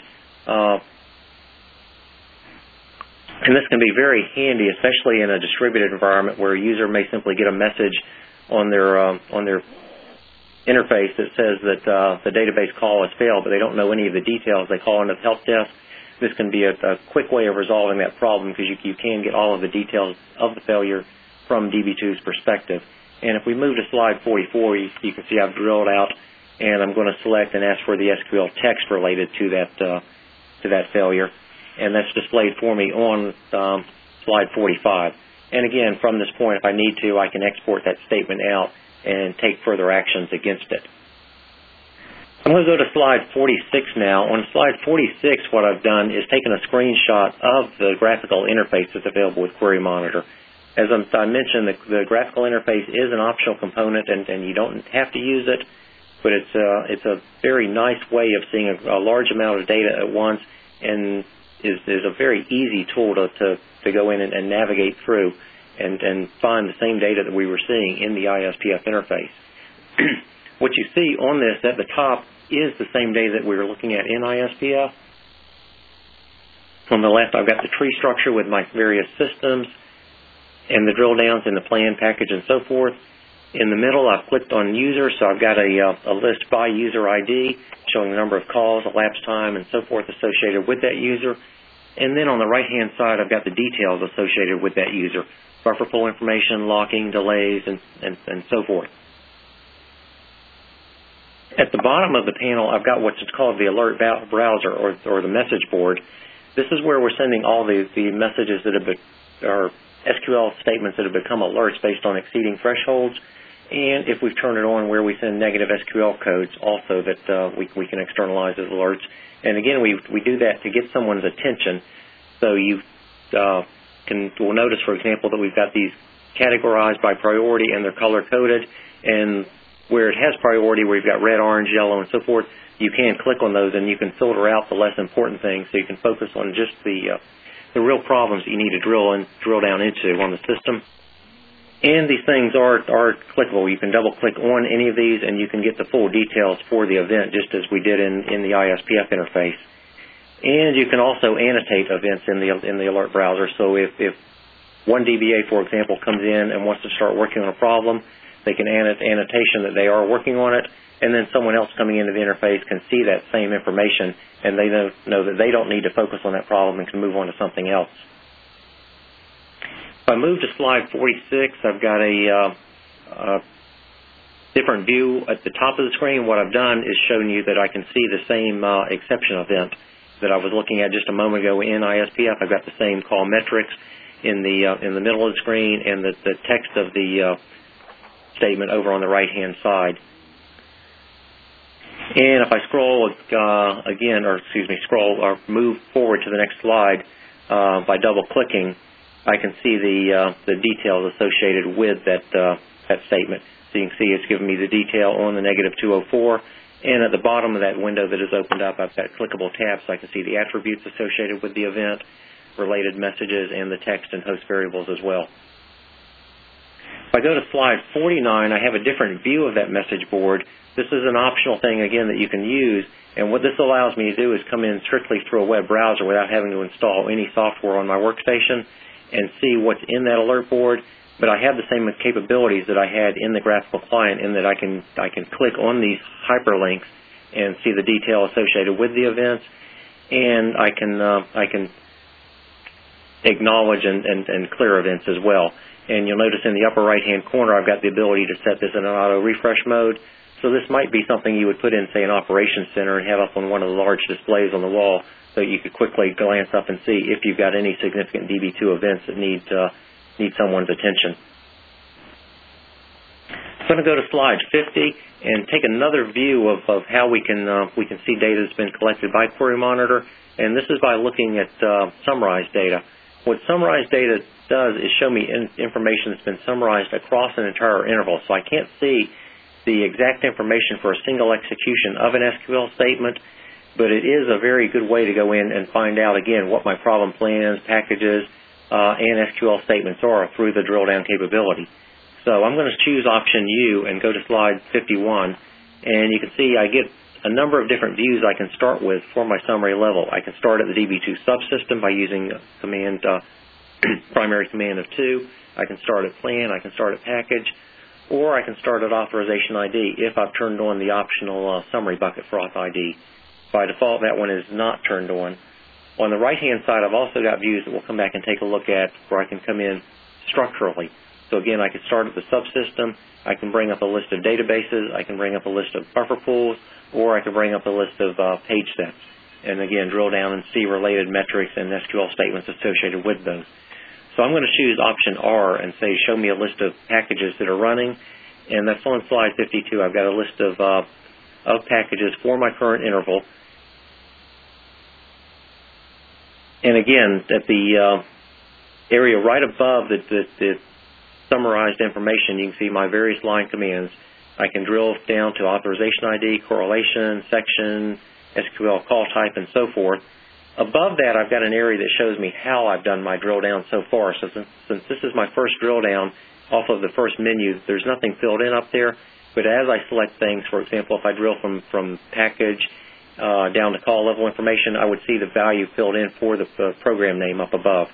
And this can be very handy, especially in a distributed environment where a user may simply get a message on their interface that says that the database call has failed, but they don't know any of the details. They call into the help desk. This can be a quick way of resolving that problem because you can get all of the details of the failure from DB2's perspective. And if we move to slide 44, you can see I've drilled out, and I'm going to select and ask for the SQL text related to that failure, and that's displayed for me on slide 45. And again, from this point, if I need to, I can export that statement out and take further actions against it. I'm going to go to slide 46 now. On slide 46, what I've done is taken a screenshot of the graphical interface that's available with Query Monitor. As I mentioned, the graphical interface is an optional component, and you don't have to use it, but it's a very nice way of seeing a large amount of data at once, and is a very easy tool to go in and navigate through and find the same data that we were seeing in the ISPF interface. What you see on this at the top is the same data that we were looking at in ISPF. On the left, I've got the tree structure with my various systems and the drill downs in the plan, package, and so forth. In the middle, I've clicked on user, so I've got a list by user ID showing the number of calls, elapsed time, and so forth associated with that user. And then on the right-hand side, I've got the details associated with that user, buffer pool information, locking, delays, and so forth. At the bottom of the panel, I've got what's called the alert browser or the message board. This is where we're sending all the messages that are SQL statements that have become alerts based on exceeding thresholds, and if we've turned it on where we send negative SQL codes also that we can externalize as alerts. And again, we do that to get someone's attention. So you will notice, for example, that we've got these categorized by priority and they're color-coded, and where it has priority, where you've got red, orange, yellow, and so forth, you can click on those and you can filter out the less important things so you can focus on just the real problems that you need to drill down into on the system. And these things are clickable. You can double-click on any of these, and you can get the full details for the event, just as we did in the ISPF interface. And you can also annotate events in the alert browser. So if one DBA, for example, comes in and wants to start working on a problem, they can add annotation that they are working on it, and then someone else coming into the interface can see that same information, and they know that they don't need to focus on that problem and can move on to something else. If I move to slide 46, I've got a different view at the top of the screen. What I've done is shown you that I can see the same exception event that I was looking at just a moment ago in ISPF. I've got the same call metrics in the middle of the screen and the text of the statement over on the right-hand side. And if I scroll scroll or move forward to the next slide by double-clicking, I can see the details associated with that statement. So you can see it's giving me the detail on the negative 204. And at the bottom of that window that is opened up, I've got clickable tabs so I can see the attributes associated with the event, related messages, and the text and host variables as well. If I go to slide 49, I have a different view of that message board. This is an optional thing, again, that you can use. And what this allows me to do is come in strictly through a web browser without having to install any software on my workstation and see what's in that alert board. But I have the same capabilities that I had in the graphical client in that I can click on these hyperlinks and see the detail associated with the events. And I can acknowledge and clear events as well. And you'll notice in the upper right-hand corner, I've got the ability to set this in an auto refresh mode. So this might be something you would put in, say, an operations center and have up on one of the large displays on the wall so you could quickly glance up and see if you've got any significant DB2 events that need someone's attention. I'm going to go to slide 50 and take another view of how we can see data that's been collected by Query Monitor, and this is by looking at summarized data. What summarized data does is show me information that's been summarized across an entire interval, so I can't see the exact information for a single execution of an SQL statement, but it is a very good way to go in and find out, again, what my problem plans, packages, and SQL statements are through the drill down capability. So I'm going to choose option U and go to slide 51, and you can see I get a number of different views I can start with for my summary level. I can start at the DB2 subsystem by using command primary command of 2. I can start at plan, I can start at package, or I can start at authorization ID if I've turned on the optional summary bucket for auth ID. By default, that one is not turned on. On the right-hand side, I've also got views that we'll come back and take a look at where I can come in structurally. So again, I can start at the subsystem, I can bring up a list of databases, I can bring up a list of buffer pools, or I can bring up a list of page steps. And again, drill down and see related metrics and SQL statements associated with those. So I'm going to choose option R and say, show me a list of packages that are running. And that's on slide 52. I've got a list of packages for my current interval. And again, at the area right above the summarized information, you can see my various line commands. I can drill down to authorization ID, correlation, section, SQL call type, and so forth. Above that, I've got an area that shows me how I've done my drill down so far. So since this is my first drill down off of the first menu, there's nothing filled in up there. But as I select things, for example, if I drill from package down to call level information, I would see the value filled in for the program name up above.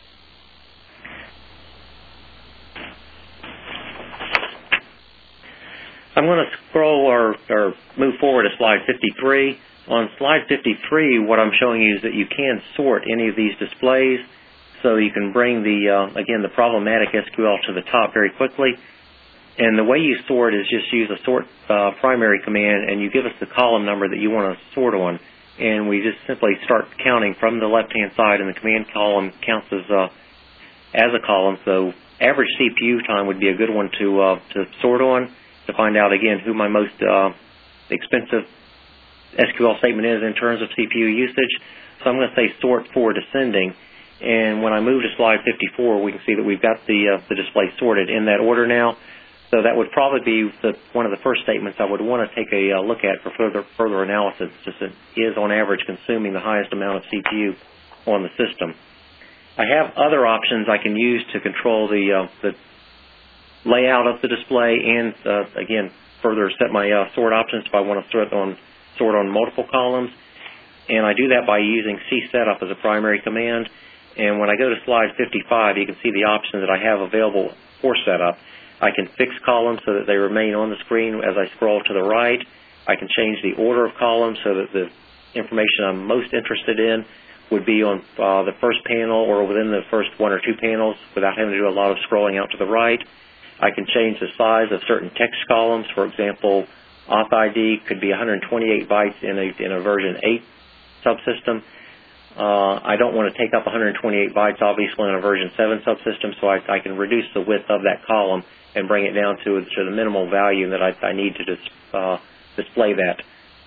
I'm going to scroll or move forward to slide 53. On slide 53, what I'm showing you is that you can sort any of these displays, so you can bring again, the problematic SQL to the top very quickly. And the way you sort is just use a sort primary command, and you give us the column number that you want to sort on. And we just simply start counting from the left-hand side, and the command column counts as a column. So average CPU time would be a good one to sort on, to find out, again, who my most expensive SQL statement is in terms of CPU usage. So I'm going to say sort for descending. And when I move to slide 54, we can see that we've got the display sorted in that order now. So that would probably be one of the first statements I would want to take a look at for further analysis, just it is on average consuming the highest amount of CPU on the system. I have other options I can use to control the layout of the display and, again, further set my sort options if I want to sort on multiple columns. And I do that by using csetup as a primary command. And when I go to slide 55, you can see the options that I have available for setup. I can fix columns so that they remain on the screen as I scroll to the right. I can change the order of columns so that the information I'm most interested in would be on the first panel or within the first one or two panels without having to do a lot of scrolling out to the right. I can change the size of certain text columns. For example, auth ID could be 128 bytes in a version 8 subsystem. I don't want to take up 128 bytes, obviously, in a version 7 subsystem, so I can reduce the width of that column and bring it down to the minimal value that I need to display that.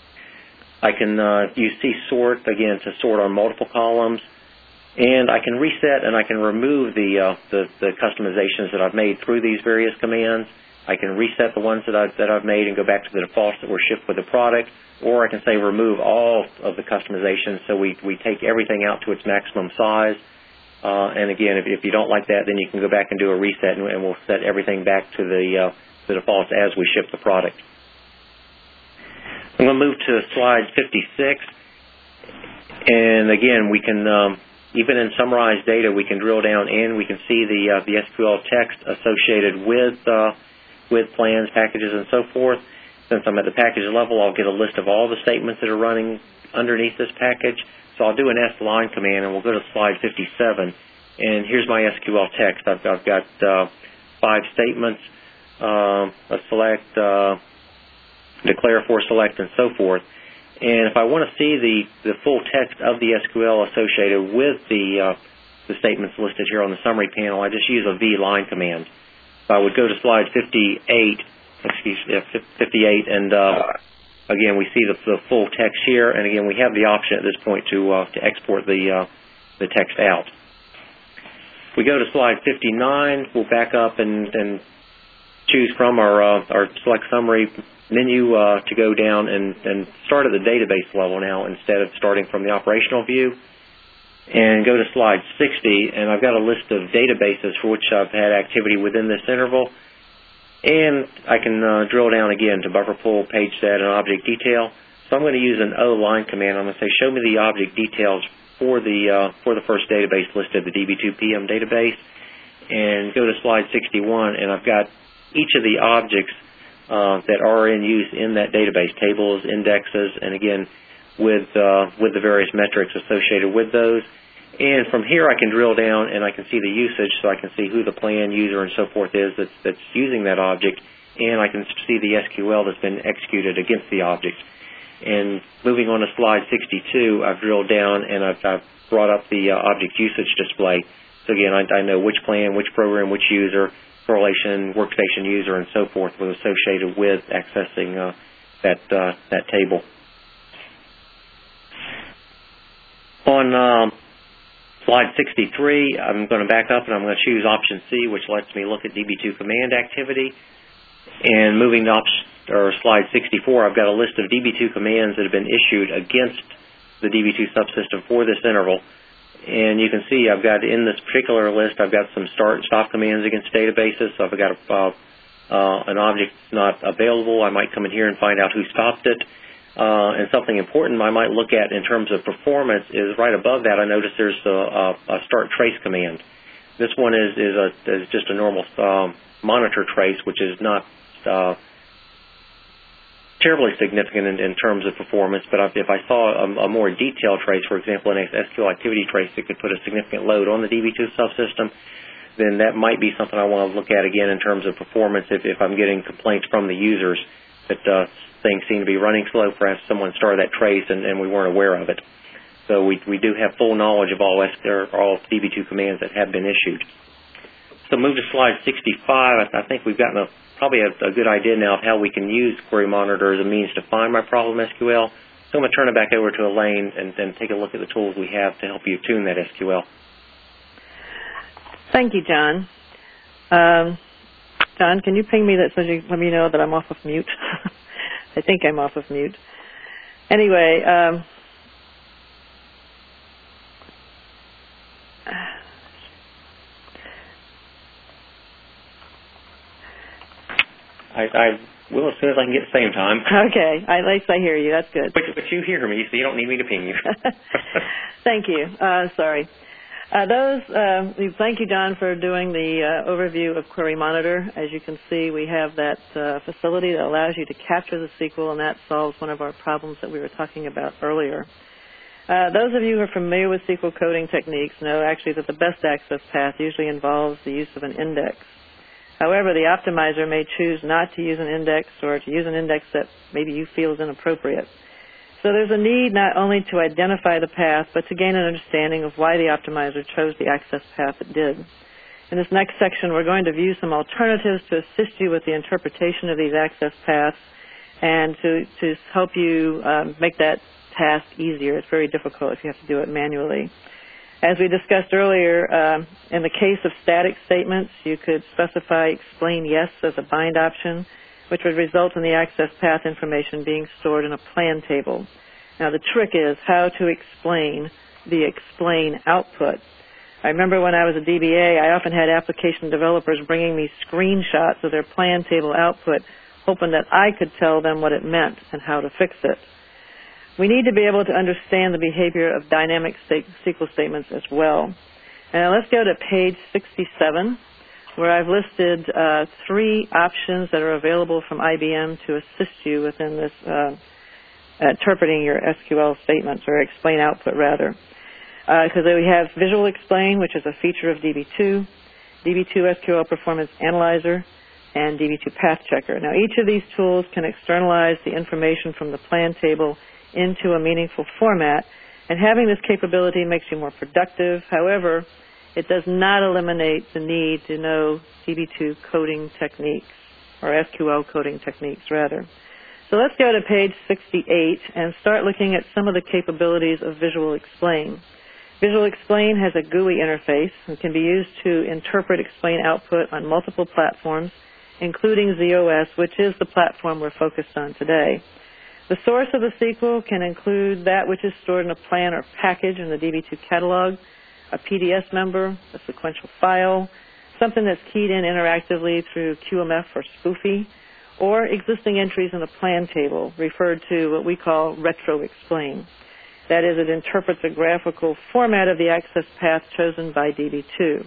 I can use csort, again, to sort on multiple columns. And I can reset and I can remove the customizations that I've made through these various commands. I can reset the ones that I've made and go back to the defaults that were shipped with the product, or I can say remove all of the customizations so we take everything out to its maximum size. And again, if you don't like that, then you can go back and do a reset, and we'll set everything back to the defaults as we ship the product. I'm going to move to slide 56. And again, we can, even in summarized data, we can drill down in. We can see the SQL text associated with plans, packages, and so forth. Since I'm at the package level, I'll get a list of all the statements that are running underneath this package. So I'll do an S line command, and we'll go to slide 57. And here's my SQL text. I've got 5 statements, a select, declare, for, select, and so forth. And if I want to see the full text of the SQL associated with the statements listed here on the summary panel, I just use a vline command. I would go to slide 58, and again, we see the full text here, and again, we have the option at this point to export the text out. If we go to slide 59, we'll back up and choose from our select summary menu to go down and start at the database level now instead of starting from the operational view. And go to slide 60, and I've got a list of databases for which I've had activity within this interval. And I can drill down again to buffer pool, page set, and object detail. So I'm going to use an O line command. I'm going to say, show me the object details for the first database listed, the DB2PM database, and go to slide 61. And I've got each of the objects that are in use in that database, tables, indexes, and again with the various metrics associated with those. And from here, I can drill down and I can see the usage, so I can see who the plan, user, and so forth is that's using that object, and I can see the SQL that's been executed against the object. And moving on to slide 62, I've drilled down and I've brought up the object usage display. So again, I know which plan, which program, which user, correlation, workstation user, and so forth was associated with accessing that table. On slide 63, I'm going to back up and I'm going to choose option C, which lets me look at DB2 command activity. And moving to slide 64, I've got a list of DB2 commands that have been issued against the DB2 subsystem for this interval. And you can see I've got in this particular list, I've got some start and stop commands against databases. So if I've got an object not available, I might come in here and find out who stopped it. And something important I might look at in terms of performance is right above that. I notice there's a start trace command. This one is just a normal monitor trace, which is not terribly significant in terms of performance. But if I saw a more detailed trace, for example, an SQL activity trace that could put a significant load on the DB2 subsystem, then that might be something I want to look at again in terms of performance if I'm getting complaints from the users that things seem to be running slow. Perhaps someone started that trace and we weren't aware of it. So we do have full knowledge of all DB2 commands that have been issued. So move to slide 65. I think we've gotten probably a good idea now of how we can use Query Monitor as a means to find my problem SQL. So I'm going to turn it back over to Elaine and take a look at the tools we have to help you tune that SQL. Thank you, John. John, can you ping me that so you let me know that I'm off of mute? I think I'm off of mute. Anyway, I will as soon as I can get the same time. Okay, at least I hear you. That's good. But you hear me, so you don't need me to ping you. Thank you. Sorry. Thank you, John, for doing the overview of Query Monitor. As you can see, we have that facility that allows you to capture the SQL, and that solves one of our problems that we were talking about earlier. Those of you who are familiar with SQL coding techniques know actually that the best access path usually involves the use of an index. However, the optimizer may choose not to use an index or to use an index that maybe you feel is inappropriate. So there's a need not only to identify the path, but to gain an understanding of why the optimizer chose the access path it did. In this next section, we're going to view some alternatives to assist you with the interpretation of these access paths and to help you make that task easier. It's very difficult if you have to do it manually. As we discussed earlier, in the case of static statements, you could specify explain yes as a bind option, which would result in the access path information being stored in a plan table. Now, the trick is how to explain the explain output. I remember when I was a DBA, I often had application developers bringing me screenshots of their plan table output, hoping that I could tell them what it meant and how to fix it. We need to be able to understand the behavior of dynamic SQL statements as well. Now, let's go to page 67. Where I've listed 3 options that are available from IBM to assist you within this interpreting your SQL statements, or explain output rather. because we have Visual Explain, which is a feature of DB2, DB2 SQL Performance Analyzer, and DB2 Path Checker. Now, each of these tools can externalize the information from the plan table into a meaningful format, and having this capability makes you more productive. However, it does not eliminate the need to know DB2 coding techniques, or SQL coding techniques, rather. So let's go to page 68 and start looking at some of the capabilities of Visual Explain. Visual Explain has a GUI interface and can be used to interpret Explain output on multiple platforms, including ZOS, which is the platform we're focused on today. The source of the SQL can include that which is stored in a plan or package in the DB2 catalog, a PDS member, a sequential file, something that's keyed in interactively through QMF or Spoofy, or existing entries in the plan table, referred to what we call Retro Explain. That is, it interprets a graphical format of the access path chosen by DB2.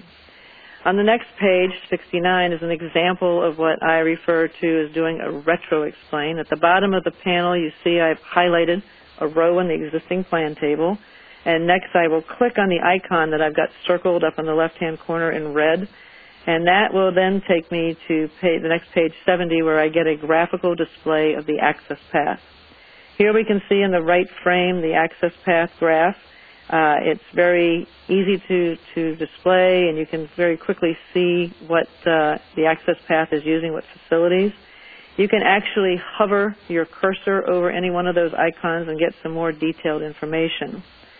On the next page, 69, is an example of what I refer to as doing a Retro Explain. At the bottom of the panel, you see I've highlighted a row in the existing plan table, and next I will click on the icon that I've got circled up in the left-hand corner in red, and that will then take me to the next page 70, where I get a graphical display of the access path. Here we can see in the right frame the access path graph. It's very easy to display, and you can very quickly see what the access path is using, what facilities. You can actually hover your cursor over any one of those icons and get some more detailed information.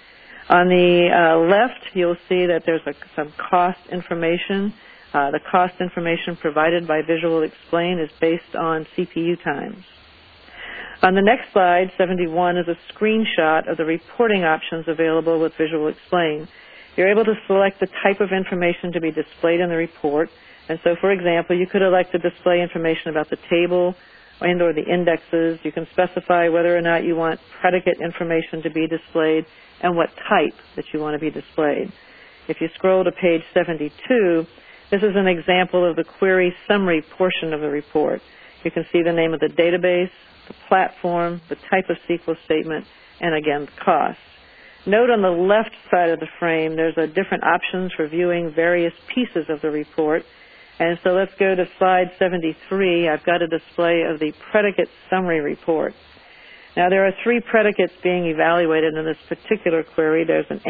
On the left, you'll see that there's some cost information. The cost information provided by Visual Explain is based on CPU times. On the next slide, 71, is a screenshot of the reporting options available with Visual Explain. You're able to select the type of information to be displayed in the report. And so, for example, you could elect to display information about the table and or the indexes. You can specify whether or not you want predicate information to be displayed and what type that you want to be displayed. If you scroll to page 72, this is an example of the query summary portion of the report. You can see the name of the database, the platform, the type of SQL statement, and again, the cost. Note on the left side of the frame, there's different options for viewing various pieces of the report. And so let's go to slide 73. I've got a display of the predicate summary report. Now, there are 3 predicates being evaluated in this particular query. There's an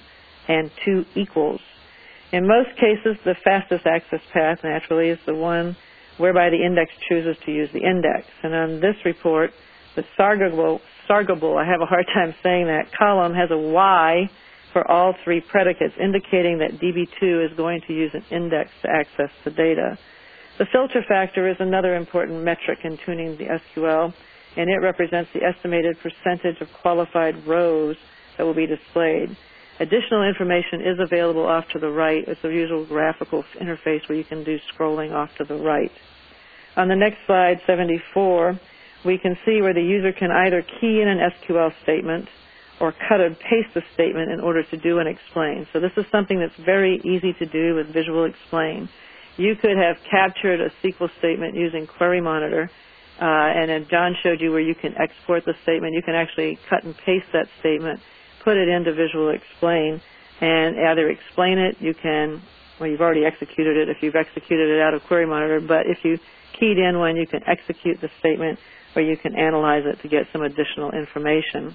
and 2 equals. In most cases, the fastest access path, naturally, is the one whereby the index chooses to use the index. And on this report, the Sargable, I have a hard time saying that, column has a Y for all 3 predicates, indicating that DB2 is going to use an index to access the data. The filter factor is another important metric in tuning the SQL, and it represents the estimated percentage of qualified rows that will be displayed. Additional information is available off to the right. It's the usual graphical interface where you can do scrolling off to the right. On the next slide, 74, we can see where the user can either key in an SQL statement or cut and paste the statement in order to do an explain. So this is something that's very easy to do with Visual Explain. You could have captured a SQL statement using Query Monitor, and then John showed you where you can export the statement. You can actually cut and paste that statement, put it into Visual Explain, and either explain it, you can, well, you've already executed it if you've executed it out of Query Monitor, but if you keyed in one, you can execute the statement, or you can analyze it to get some additional information.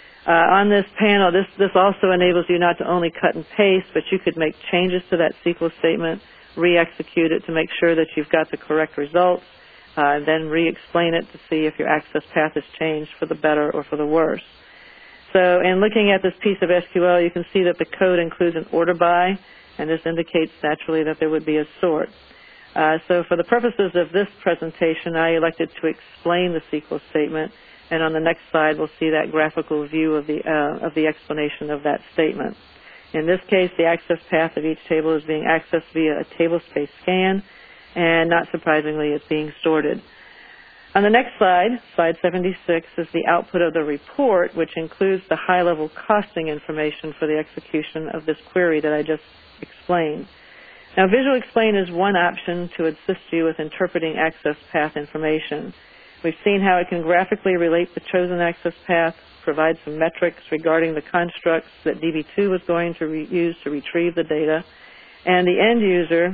On this panel, this also enables you not to only cut and paste, but you could make changes to that SQL statement, re-execute it to make sure that you've got the correct results, then re-explain it to see if your access path has changed for the better or for the worse. So in looking at this piece of SQL, you can see that the code includes an order by, and this indicates naturally that there would be a sort. So for the purposes of this presentation, I elected to explain the SQL statement, and on the next slide we'll see that graphical view of the explanation of that statement. In this case, the access path of each table is being accessed via a table space scan, and not surprisingly, it's being sorted. On the next slide, slide 76, is the output of the report, which includes the high-level costing information for the execution of this query that I just explained. Now, Visual Explain is one option to assist you with interpreting access path information. We've seen how it can graphically relate the chosen access path, provide some metrics regarding the constructs that DB2 was going to use to retrieve the data, and the end user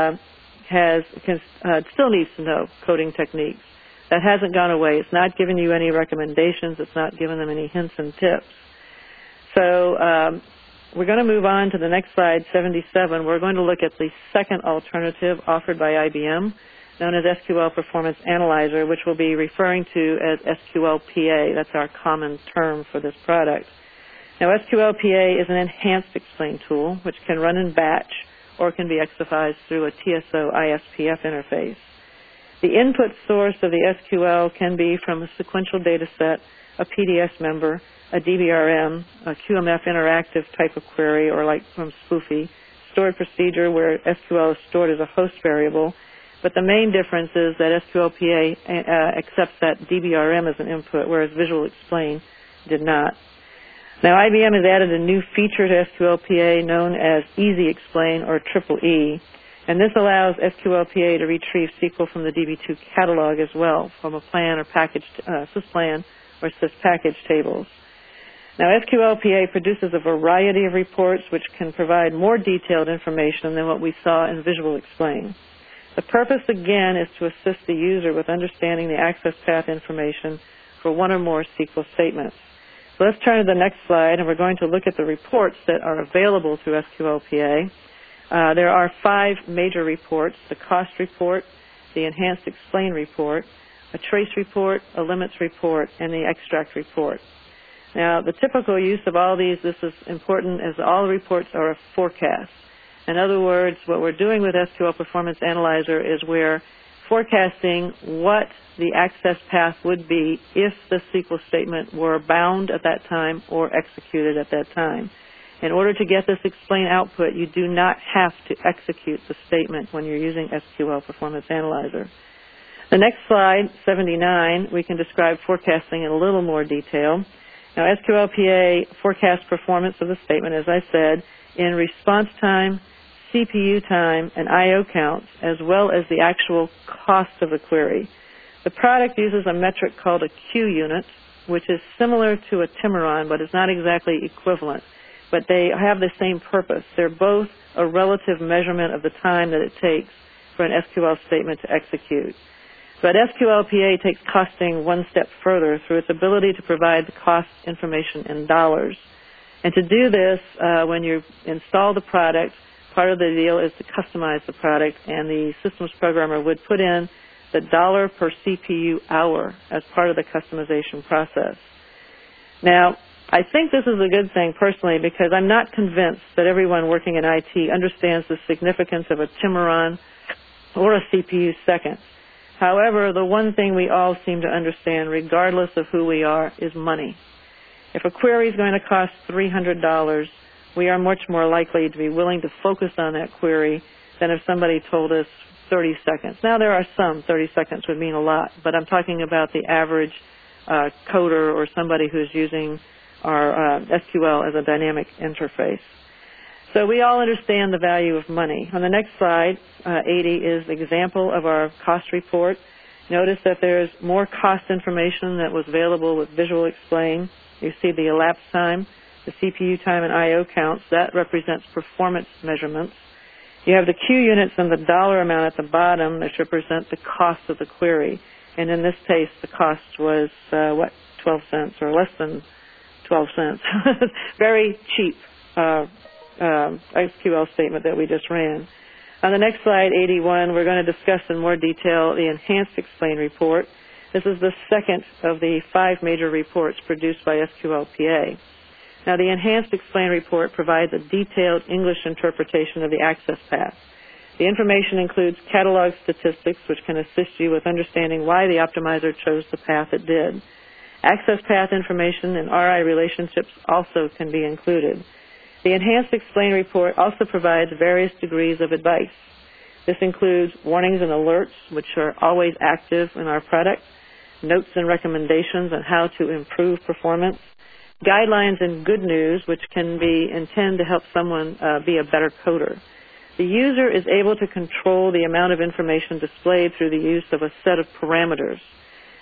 still needs to know coding techniques. That hasn't gone away. It's not giving you any recommendations. It's not giving them any hints and tips. So we're going to move on to the next slide, 77. We're going to look at the second alternative offered by IBM, known as SQL Performance Analyzer, which we'll be referring to as SQL-PA. That's our common term for this product. Now, SQL-PA is an enhanced explain tool, which can run in batch or can be exercised through a TSO-ISPF interface. The input source of the SQL can be from a sequential data set, a PDS member, a DBRM, a QMF interactive type of query, or like from Spoofy, stored procedure where SQL is stored as a host variable. But the main difference is that SQL-PA accepts that DBRM as an input, whereas Visual Explain did not. Now, IBM has added a new feature to SQL-PA known as Easy Explain, or EEE, and this allows SQL-PA to retrieve SQL from the DB2 catalog as well, from a plan or package, sysplan or syspackage tables. Now, SQL-PA produces a variety of reports which can provide more detailed information than what we saw in Visual Explain. The purpose, again, is to assist the user with understanding the access path information for one or more SQL statements. So let's turn to the next slide, and we're going to look at the reports that are available through SQL-PA. There are 5 major reports: the cost report, the enhanced explain report, a trace report, a limits report, and the extract report. Now, the typical use of all these, this is important, as all reports are a forecast. In other words, what we're doing with SQL Performance Analyzer is we're forecasting what the access path would be if the SQL statement were bound at that time or executed at that time. In order to get this explain output, you do not have to execute the statement when you're using SQL Performance Analyzer. The next slide, 79, we can describe forecasting in a little more detail. Now, SQL-PA forecasts performance of the statement, as I said, in response time, CPU time, and I/O counts, as well as the actual cost of the query. The product uses a metric called a Q unit, which is similar to a Timuron, but is not exactly equivalent. But they have the same purpose. They're both a relative measurement of the time that it takes for an SQL statement to execute. But SQL-PA takes costing one step further through its ability to provide the cost information in dollars. And to do this, when you install the product, part of the deal is to customize the product, and the systems programmer would put in the dollar per CPU hour as part of the customization process. Now, I think this is a good thing personally because I'm not convinced that everyone working in IT understands the significance of a Timuron or a CPU second. However, the one thing we all seem to understand, regardless of who we are, is money. If a query is going to cost $300, we are much more likely to be willing to focus on that query than if somebody told us 30 seconds. Now, there are some 30 seconds would mean a lot, but I'm talking about the average coder or somebody who's using our SQL as a dynamic interface. So we all understand the value of money. On the next slide, 80, is an example of our cost report. Notice that there's more cost information that was available with Visual Explain. You see the elapsed time, the CPU time, and I/O counts. That represents performance measurements. You have the Q units and the dollar amount at the bottom, which represent the cost of the query. And in this case, the cost was, 12 cents or less than 12 cents. Very cheap SQL statement that we just ran. On the next slide, 81, we're going to discuss in more detail the Enhanced Explain report. This is the second of the 5 major reports produced by SQL-PA. Now, the Enhanced Explain report provides a detailed English interpretation of the access path. The information includes catalog statistics, which can assist you with understanding why the optimizer chose the path it did. Access path information and RI relationships also can be included. The Enhanced Explain report also provides various degrees of advice. This includes warnings and alerts, which are always active in our product, notes and recommendations on how to improve performance, guidelines and good news, which can be intended to help someone be a better coder. The user is able to control the amount of information displayed through the use of a set of parameters.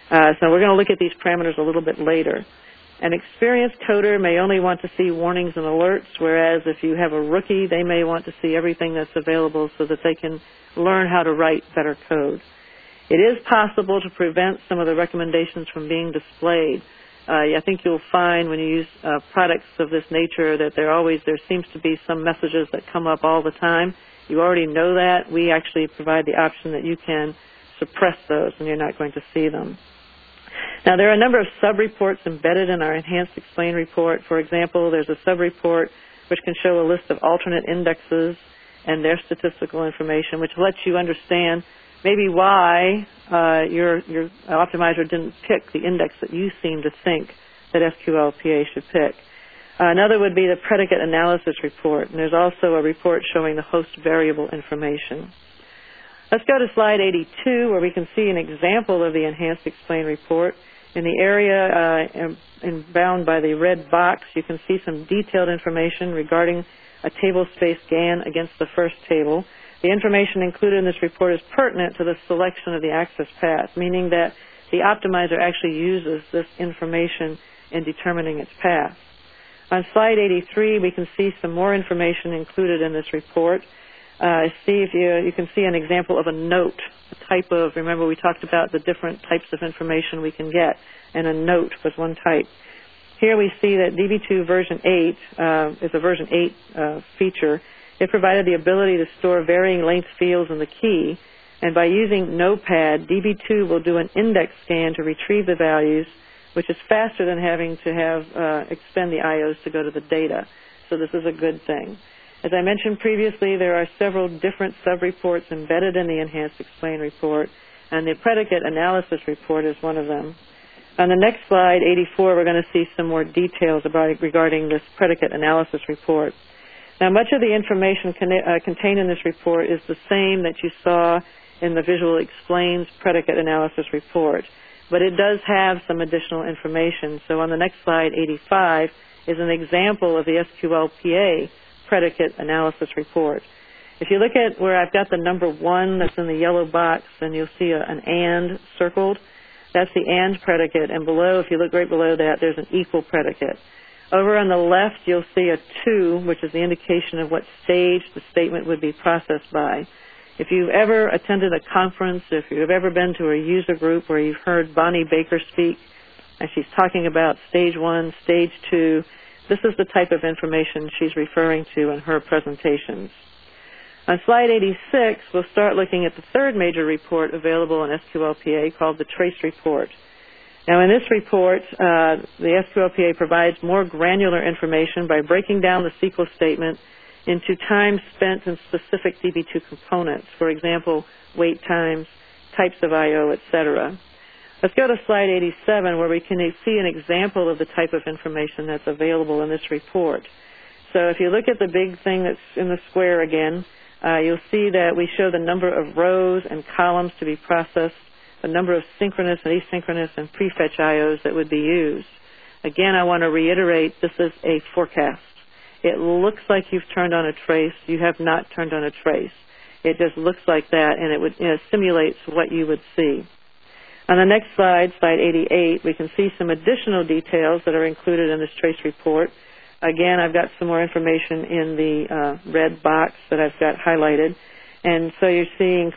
So we're going to look at these parameters a little bit later. An experienced coder may only want to see warnings and alerts, whereas if you have a rookie, they may want to see everything that's available so that they can learn how to write better code. It is possible to prevent some of the recommendations from being displayed. I think you'll find when you use products of this nature that there seems to be some messages that come up all the time. You already know that. We actually provide the option that you can suppress those and you're not going to see them. Now, there are a number of sub-reports embedded in our Enhanced Explain report. For example, there's a sub-report which can show a list of alternate indexes and their statistical information, which lets you understand maybe why your optimizer didn't pick the index that you seem to think that SQLPA should pick. Another would be the predicate analysis report, and there's also a report showing the host variable information. Let's go to slide 82, where we can see an example of the Enhanced Explain report. In the area bound by the red box, you can see some detailed information regarding a table space GAN against the first table. The information included in this report is pertinent to the selection of the access path, meaning that the optimizer actually uses this information in determining its path. On slide 83, we can see some more information included in this report. You can see an example of a note, a type of, remember we talked about the different types of information we can get, and a note was one type. Here we see that DB2 version 8 is a version 8 feature. It provided the ability to store varying length fields in the key, and by using Notepad, DB2 will do an index scan to retrieve the values, which is faster than having to expend the IOs to go to the data. So this is a good thing. As I mentioned previously, there are several different sub-reports embedded in the Enhanced Explain report, and the predicate analysis report is one of them. On the next slide, 84, we're going to see some more details regarding this predicate analysis report. Now, much of the information contained in this report is the same that you saw in the Visual Explains predicate analysis report, but it does have some additional information. So on the next slide, 85, is an example of the SQLPA predicate analysis report. If you look at where I've got the number 1 that's in the yellow box, and you'll see an AND circled, that's the AND predicate, and below, if you look right below that, there's an equal predicate. Over on the left, you'll see a 2, which is the indication of what stage the statement would be processed by. If you've ever attended a conference, if you've ever been to a user group where you've heard Bonnie Baker speak, and she's talking about stage 1, stage 2, this is the type of information she's referring to in her presentations. On slide 86, we'll start looking at the third major report available in SQLPA called the Trace Report. Now, in this report, the SQLPA provides more granular information by breaking down the SQL statement into time spent in specific DB2 components, for example, wait times, types of I/O, etc. Let's go to slide 87, where we can see an example of the type of information that's available in this report. So if you look at the big thing that's in the square again, you'll see that we show the number of rows and columns to be processed, the number of synchronous and asynchronous and prefetch IOs that would be used. Again, I want to reiterate, this is a forecast. It looks like you've turned on a trace. You have not turned on a trace. It just looks like that, and it simulates what you would see. On the next slide, slide 88, we can see some additional details that are included in this trace report. Again, I've got some more information in the red box that I've got highlighted. And so you're seeing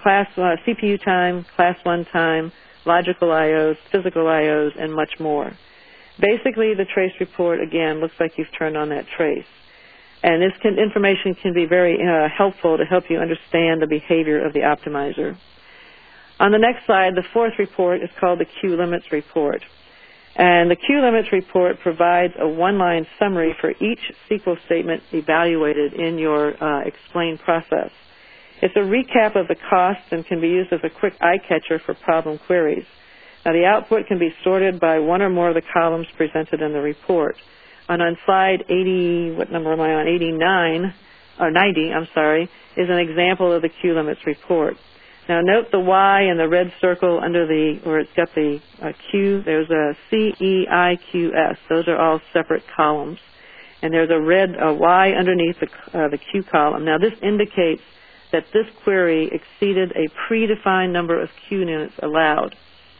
CPU time, class 1 time, logical IOs, physical IOs, and much more. Basically, the trace report, again, looks like you've turned on that trace. And this information can be very helpful to help you understand the behavior of the optimizer. On the next slide, the fourth report is called the Q-Limits report. And the Q-Limits report provides a one-line summary for each SQL statement evaluated in your explain process. It's a recap of the costs and can be used as a quick eye-catcher for problem queries. Now, the output can be sorted by one or more of the columns presented in the report. And on slide 80, what number am I on? 89, or 90, I'm sorry, is an example of the Q-Limits report. Now, note the Y in the red circle under where it's got the Q. There's a C, E, I, Q, S. Those are all separate columns. And there's a Y underneath the Q column. Now, this indicates that this query exceeded a predefined number of Q units allowed.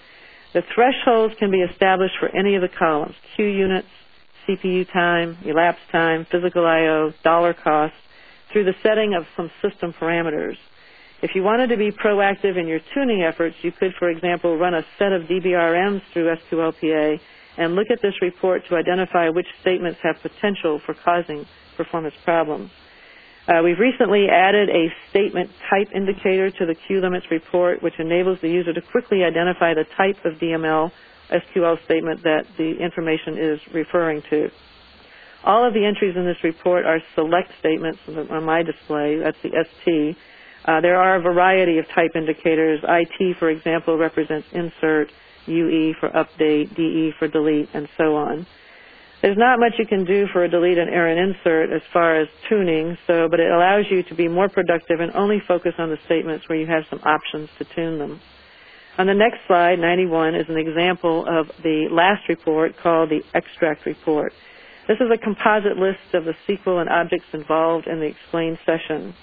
The thresholds can be established for any of the columns: Q units, CPU time, elapsed time, physical I/O, dollar cost, through the setting of some system parameters. If you wanted to be proactive in your tuning efforts, you could, for example, run a set of DBRMs through SQLPA and look at this report to identify which statements have potential for causing performance problems. We've recently added a statement type indicator to the Q limits report, which enables the user to quickly identify the type of DML SQL statement that the information is referring to. All of the entries in this report are select statements on my display. That's the ST. There are a variety of type indicators. IT, for example, represents insert, UE for update, DE for delete, and so on. There's not much you can do for a delete and error and insert as far as tuning, but it allows you to be more productive and only focus on the statements where you have some options to tune them. On the next slide, 91, is an example of the last report called the extract report. This is a composite list of the SQL and objects involved in the explained session.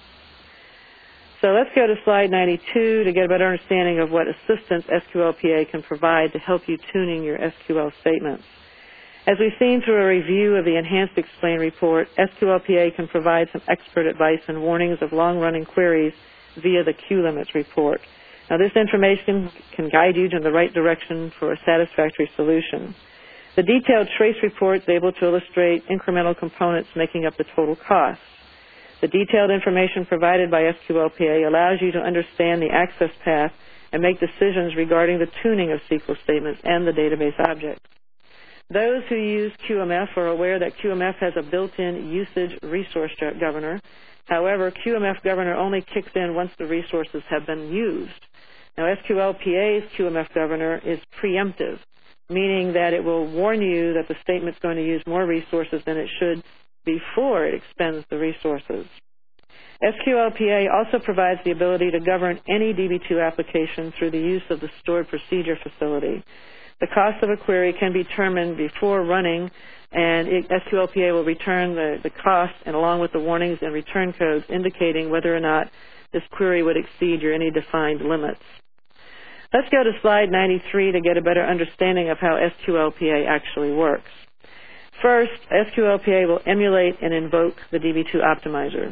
So let's go to slide 92 to get a better understanding of what assistance SQLPA can provide to help you tuning your SQL statements. As we've seen through a review of the Enhanced Explain report, SQLPA can provide some expert advice and warnings of long-running queries via the Q limits report. Now, this information can guide you in the right direction for a satisfactory solution. The detailed trace report is able to illustrate incremental components making up the total cost. The detailed information provided by SQLPA allows you to understand the access path and make decisions regarding the tuning of SQL statements and the database objects. Those who use QMF are aware that QMF has a built-in usage resource governor. However, QMF governor only kicks in once the resources have been used. Now, SQLPA's QMF governor is preemptive, meaning that it will warn you that the statement's going to use more resources than it should before it expends the resources. SQLPA also provides the ability to govern any DB2 application through the use of the stored procedure facility. The cost of a query can be determined before running, and SQLPA will return the cost and along with the warnings and return codes indicating whether or not this query would exceed your any defined limits. Let's go to slide 93 to get a better understanding of how SQLPA actually works. First, SQLPA will emulate and invoke the DB2 optimizer.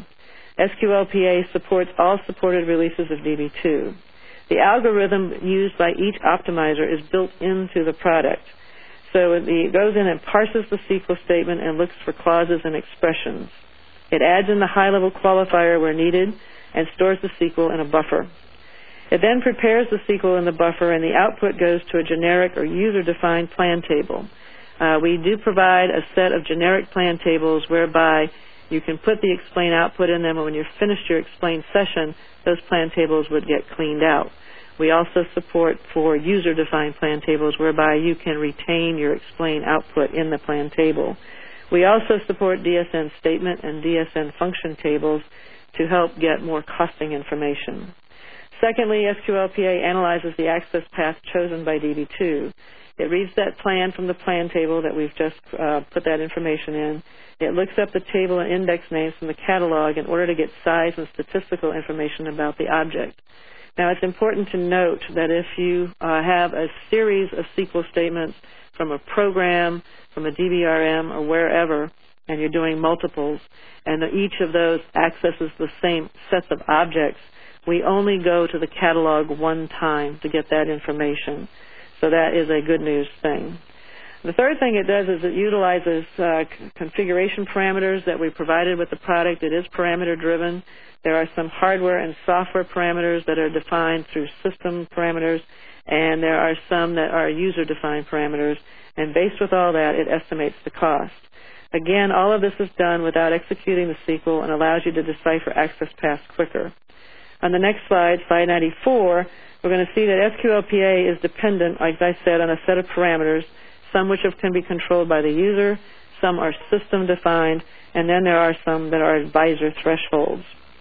SQLPA supports all supported releases of DB2. The algorithm used by each optimizer is built into the product. So it goes in and parses the SQL statement and looks for clauses and expressions. It adds in the high-level qualifier where needed and stores the SQL in a buffer. It then prepares the SQL in the buffer, and the output goes to a generic or user-defined plan table. We do provide a set of generic plan tables whereby you can put the explain output in them, and when you're finished your explain session, those plan tables would get cleaned out. We also support for user-defined plan tables whereby you can retain your explain output in the plan table. We also support DSN statement and DSN function tables to help get more costing information. Secondly, SQLPA analyzes the access path chosen by DB2. It reads that plan from the plan table that we've just put that information in. It looks up the table and index names from the catalog in order to get size and statistical information about the object. Now, it's important to note that if you have a series of SQL statements from a program, from a DBRM, or wherever, and you're doing multiples, and each of those accesses the same sets of objects, we only go to the catalog one time to get that information. So that is a good news thing. The third thing it does is it utilizes configuration parameters that we provided with the product. It is parameter driven. There are some hardware and software parameters that are defined through system parameters, and there are some that are user-defined parameters. And based with all that, it estimates the cost. Again, all of this is done without executing the SQL and allows you to decipher access paths quicker. On the next slide, slide 94, we're going to see that SQLPA is dependent, like I said, on a set of parameters, some which can be controlled by the user, some are system-defined, and then there are some that are advisor thresholds.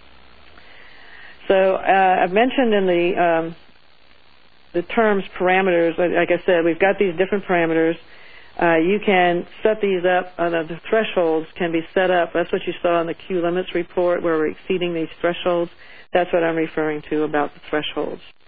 So I've mentioned in the terms parameters, like I said, we've got these different parameters. You can set these up, the thresholds can be set up. That's what you saw in the Q limits report where we're exceeding these thresholds. That's what I'm referring to about the thresholds.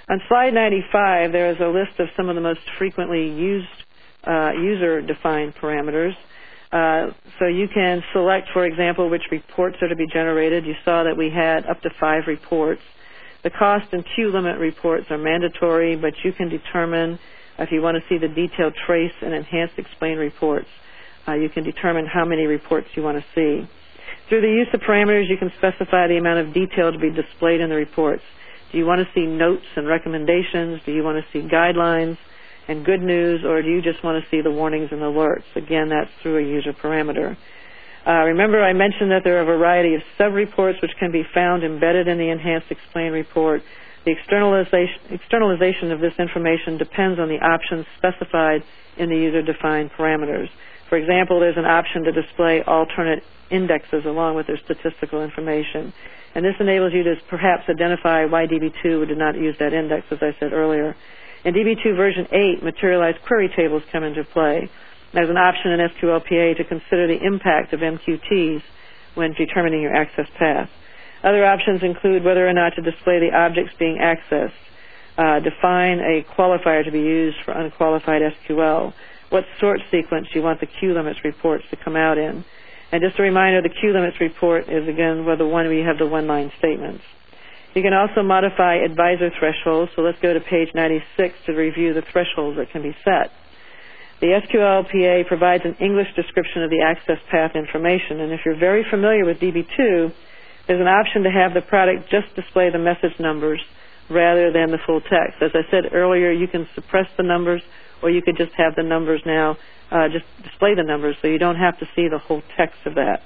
On slide 95, there is a list of some of the most frequently used user-defined parameters. So you can select, for example, which reports are to be generated. You saw that we had up to 5 reports. The cost and queue limit reports are mandatory, but you can determine if you want to see the detailed trace and enhanced explain reports. You can determine how many reports you want to see. Through the use of parameters, you can specify the amount of detail to be displayed in the reports. Do you want to see notes and recommendations? Do you want to see guidelines and good news, or do you just want to see the warnings and alerts? Again, that's through a user parameter. Remember, I mentioned that there are a variety of sub-reports which can be found embedded in the Enhanced Explain report. The externalization of this information depends on the options specified in the user-defined parameters. For example, there's an option to display alternate indexes along with their statistical information. And this enables you to perhaps identify why DB2 did not use that index, as I said earlier. In DB2 version 8, materialized query tables come into play. There's an option in SQLPA to consider the impact of MQTs when determining your access path. Other options include whether or not to display the objects being accessed, define a qualifier to be used for unqualified SQL, what sort sequence you want the queue limits reports to come out in. And just a reminder, the queue limits report is, again, the one where you have the one-line statements. You can also modify advisor thresholds, so let's go to page 96 to review the thresholds that can be set. The SQLPA provides an English description of the access path information, and if you're very familiar with DB2, there's an option to have the product just display the message numbers rather than the full text. As I said earlier, you can suppress the numbers, or you could just have the numbers now, just display the numbers so you don't have to see the whole text of that.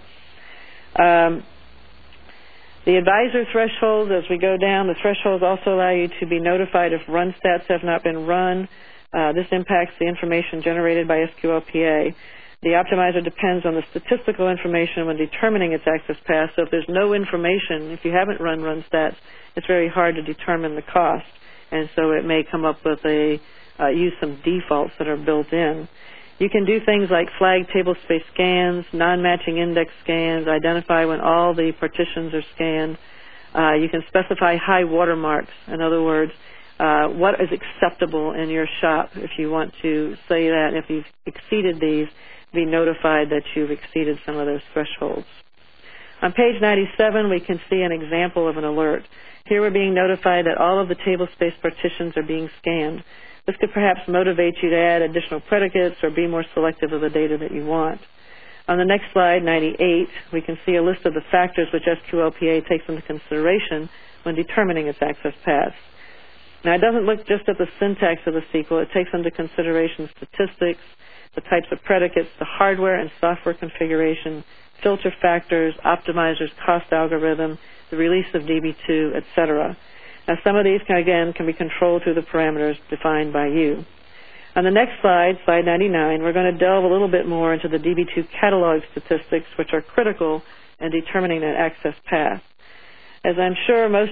The advisor thresholds, as we go down, the thresholds also allow you to be notified if run stats have not been run. This impacts the information generated by SQLPA. The optimizer depends on the statistical information when determining its access path. So if there's no information, if you haven't run stats, it's very hard to determine the cost. And so it may come up with use some defaults that are built in. You can do things like flag table space scans, non-matching index scans, identify when all the partitions are scanned. You can specify high watermarks. In other words, what is acceptable in your shop if you want to say that. If you've exceeded these, be notified that you've exceeded some of those thresholds. On page 97, we can see an example of an alert. Here we're being notified that all of the table space partitions are being scanned. This could perhaps motivate you to add additional predicates or be more selective of the data that you want. On the next slide, 98, we can see a list of the factors which SQLPA takes into consideration when determining its access paths. Now, it doesn't look just at the syntax of the SQL. It takes into consideration statistics, the types of predicates, the hardware and software configuration, filter factors, optimizers, cost algorithm, the release of DB2, etc. Now, some of these, can be controlled through the parameters defined by you. On the next slide, slide 99, we're going to delve a little bit more into the DB2 catalog statistics, which are critical in determining that access path. As I'm sure most,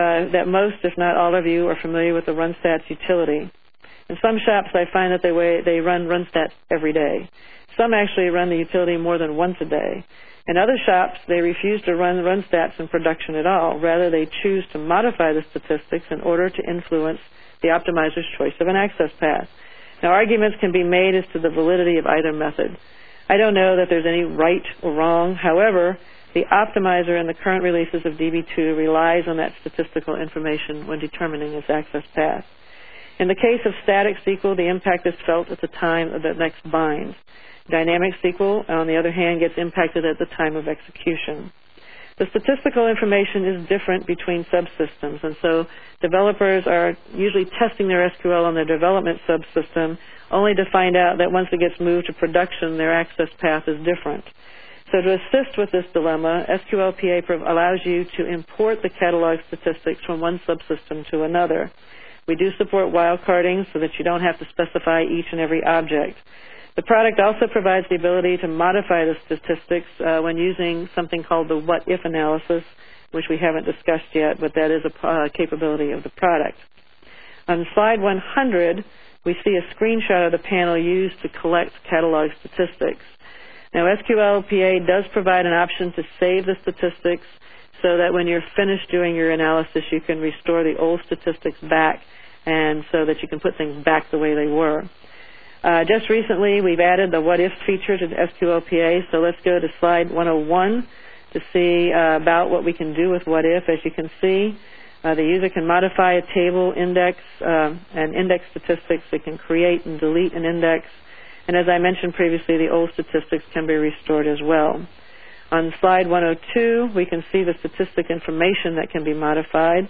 if not all of you, are familiar with the RunStats utility. In some shops, I find that they run RunStats every day. Some actually run the utility more than once a day. In other shops, they refuse to run RunStats in production at all. Rather, they choose to modify the statistics in order to influence the optimizer's choice of an access path. Now, arguments can be made as to the validity of either method. I don't know that there's any right or wrong. However, the optimizer in the current releases of DB2 relies on that statistical information when determining its access path. In the case of static SQL, the impact is felt at the time of the next bind. Dynamic SQL, on the other hand, gets impacted at the time of execution. The statistical information is different between subsystems, and so developers are usually testing their SQL on their development subsystem only to find out that once it gets moved to production, their access path is different. So to assist with this dilemma, SQLPA allows you to import the catalog statistics from one subsystem to another. We do support wildcarding so that you don't have to specify each and every object. The product also provides the ability to modify the statistics when using something called the what-if analysis, which we haven't discussed yet, but that is a capability of the product. On slide 100, we see a screenshot of the panel used to collect catalog statistics. Now, SQLPA does provide an option to save the statistics so that when you're finished doing your analysis, you can restore the old statistics back and so that you can put things back the way they were. Just recently, we've added the What If feature to the SQLPA, so let's go to slide 101 to see about what we can do with What If. As you can see, the user can modify a table, index, and index statistics. They can create and delete an index. And as I mentioned previously, the old statistics can be restored as well. On slide 102, we can see the statistic information that can be modified.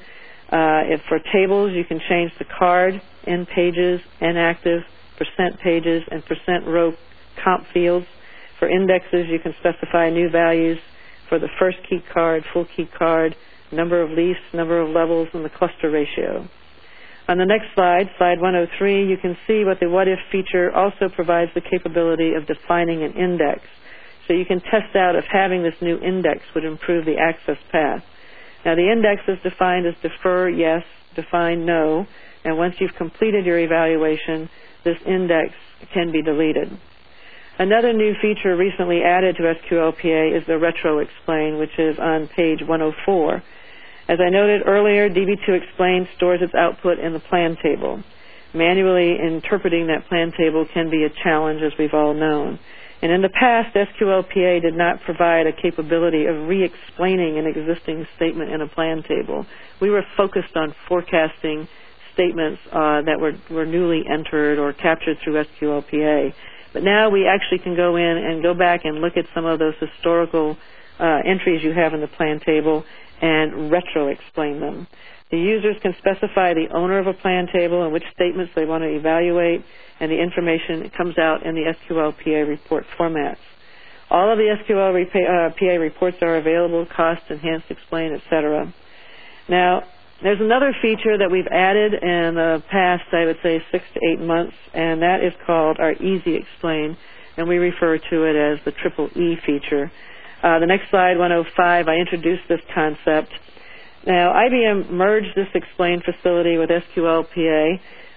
If for tables, you can change the card, end pages, inactive, percent pages, and percent row comp fields. For indexes, you can specify new values for the first key card, full key card, number of leaves, number of levels, and the cluster ratio. On the next slide, slide 103, you can see what the What If feature also provides the capability of defining an index. So you can test out if having this new index would improve the access path. Now the index is defined as defer yes, define no, and once you've completed your evaluation, this index can be deleted. Another new feature recently added to SQLPA is the Retro Explain, which is on page 104. As I noted earlier, DB2 Explain stores its output in the plan table. Manually interpreting that plan table can be a challenge, as we've all known. And in the past, SQLPA did not provide a capability of re-explaining an existing statement in a plan table. We were focused on forecasting statements that were newly entered or captured through SQLPA. But now we actually can go in and go back and look at some of those historical entries you have in the plan table and retro-explain them. The users can specify the owner of a plan table and which statements they want to evaluate, and the information comes out in the SQLPA report formats. All of the SQLPA reports are available, cost, enhanced, explain, etc. Now, there's another feature that we've added in the past, I would say, 6 to 8 months, and that is called our Easy Explain, and we refer to it as the Triple E feature. The next slide, 105, I introduced this concept. Now, IBM merged this Explain facility with SQLPA.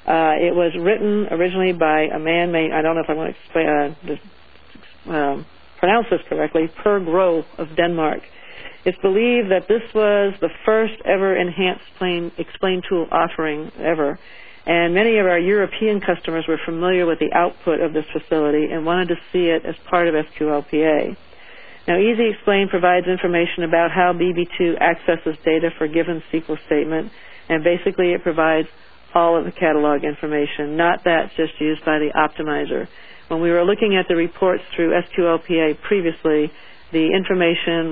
It was written originally by a man named, I don't know if I want to pronounce this correctly, Per Grove of Denmark. It's believed that this was the first ever enhanced Explain tool offering ever, and many of our European customers were familiar with the output of this facility and wanted to see it as part of SQLPA. Now, Easy Explain provides information about how DB2 accesses data for a given SQL statement, and basically it provides all of the catalog information, not that just used by the optimizer. When we were looking at the reports through SQLPA previously, the information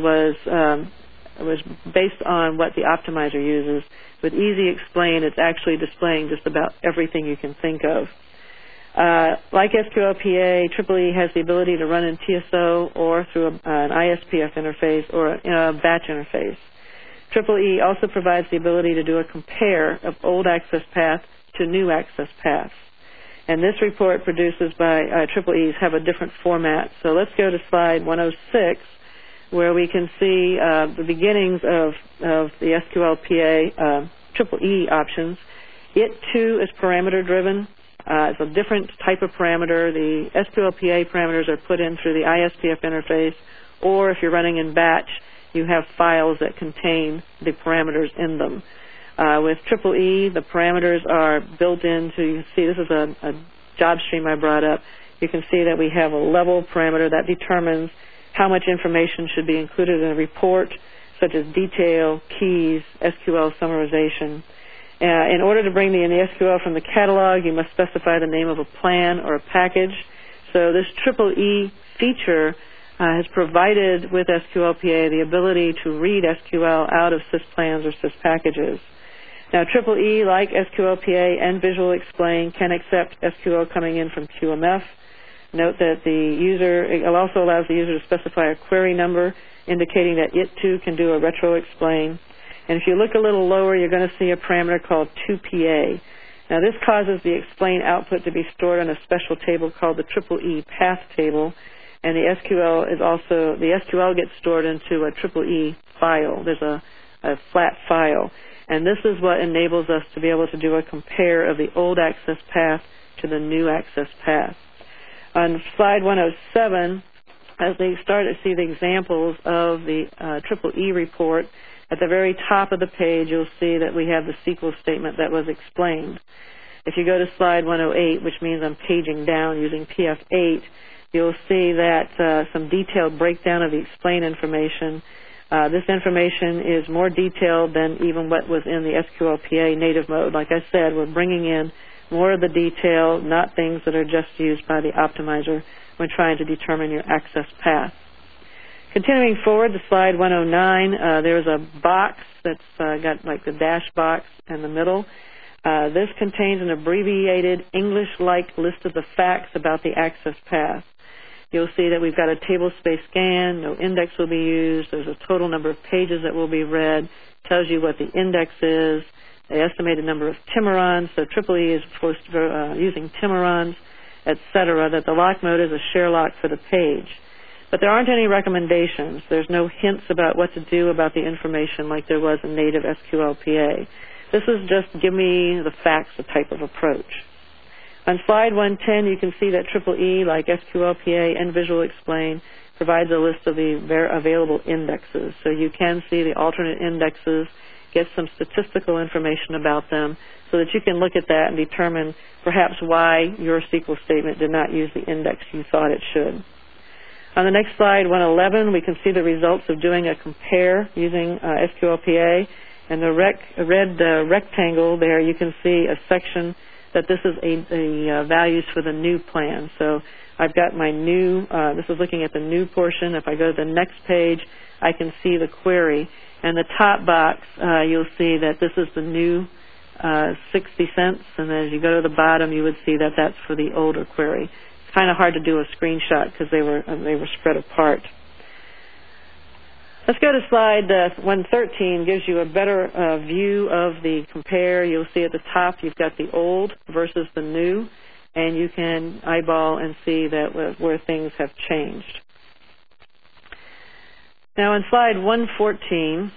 was based on what the optimizer uses. With Easy Explain, it's actually displaying just about everything you can think of. Like SQLPA, EEE has the ability to run in TSO or through an ISPF interface or a batch interface. EEE also provides the ability to do a compare of old access path to new access paths. And this report produces by EEEs have a different format. So let's go to slide 106, where we can see the beginnings of the SQLPA EEE options. It, too, is parameter-driven. It's a different type of parameter. The SQLPA parameters are put in through the ISPF interface, or if you're running in batch, you have files that contain the parameters in them. With EEE, the parameters are built into, you can see this is a job stream I brought up. You can see that we have a level parameter that determines how much information should be included in a report, such as detail, keys, SQL summarization. In order to bring the SQL from the catalog, you must specify the name of a plan or a package. So this EEE feature has provided with SQLPA the ability to read SQL out of sysplans or syspackages. Now, EEE, like SQLPA and Visual Explain, can accept SQL coming in from QMF. Note that it also allows the user to specify a query number, indicating that it, too, can do a retro explain. And if you look a little lower, you're going to see a parameter called 2PA. Now, this causes the explain output to be stored in a special table called the EEE path table, and the SQL gets stored into a EEE file. There's a flat file. And this is what enables us to be able to do a compare of the old access path to the new access path. On slide 107, as they start to see the examples of the EEE report, At the very top of the page, you'll see that we have the SQL statement that was explained. If you go to slide 108, which means I'm paging down using PF8, you'll see that some detailed breakdown of the explain information. This information is more detailed than even what was in the SQLPA native mode. Like I said, we're bringing in more of the detail, not things that are just used by the optimizer when trying to determine your access path. Continuing forward to slide 109, there's a box that's got like the dash box in the middle. This contains an abbreviated English-like list of the facts about the access path. You'll see that we've got a table space scan, no index will be used, there's a total number of pages that will be read, tells you what the index is, the estimated number of Timerons, so EEE is using Timerons, etc., that the lock mode is a share lock for the page. But there aren't any recommendations. There's no hints about what to do about the information like there was in native SQLPA. This is just give me the facts type of approach. On slide 110, you can see that EEE, like SQLPA and Visual Explain, provides a list of the available indexes. So you can see the alternate indexes, get some statistical information about them so that you can look at that and determine perhaps why your SQL statement did not use the index you thought it should. On the next slide, 111, we can see the results of doing a compare using SQLPA. And the red rectangle there, you can see a section that this is a values for the new plan. So I've got my new, this is looking at the new portion. If I go to the next page, I can see the query. And the top box, you'll see that this is the new 60 cents. And as you go to the bottom, you would see that that's for the older query. It's kind of hard to do a screenshot because they were spread apart. Let's go to slide 113. Gives you a better view of the compare. You'll see at the top you've got the old versus the new, and you can eyeball and see that where things have changed. Now on slide 114,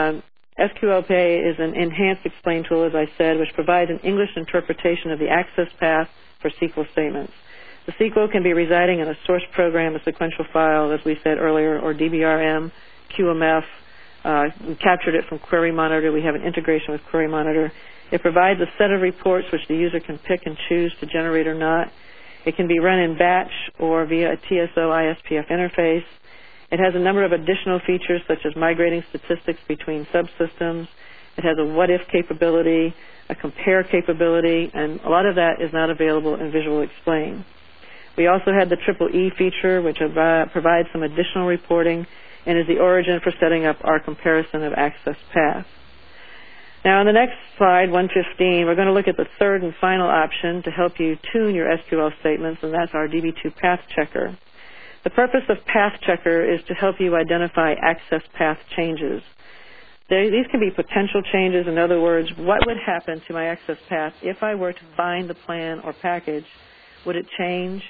SQLPA is an enhanced explain tool, as I said, which provides an English interpretation of the access path for SQL statements. The SQL can be residing in a source program, a sequential file, as we said earlier, or DBRM, QMF. We captured it from Query Monitor. We have an integration with Query Monitor. It provides a set of reports which the user can pick and choose to generate or not. It can be run in batch or via a TSO-ISPF interface. It has a number of additional features such as migrating statistics between subsystems. It has a what-if capability, a compare capability, and a lot of that is not available in Visual Explain. We also had the EEE feature, which provides some additional reporting and is the origin for setting up our comparison of access paths. Now on the next slide, 115, we're going to look at the third and final option to help you tune your SQL statements, and that's our DB2 Path Checker. The purpose of Path Checker is to help you identify access path changes. These can be potential changes. In other words, what would happen to my access path if I were to bind the plan or package? Would it change?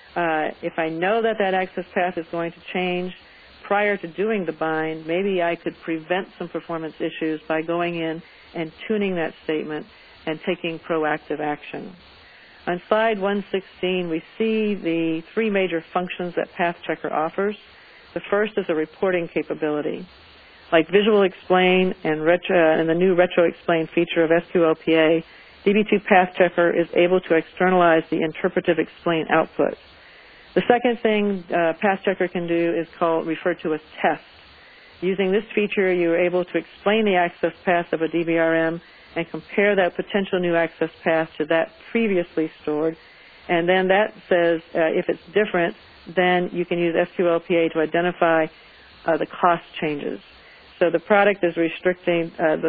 If I know that that access path is going to change, prior to doing the bind, maybe I could prevent some performance issues by going in and tuning that statement and taking proactive action. On slide 116, we see the three major functions that Path Checker offers. The first is a reporting capability. Like Visual Explain and the new Retro Explain feature of SQLPA, DB2 Path Checker is able to externalize the interpretive explain output. The second thing Path Checker can do is referred to as test. Using this feature, you're able to explain the access path of a DBRM and compare that potential new access path to that previously stored. And then that says if it's different, then you can use SQLPA to identify the cost changes. So the product is restricted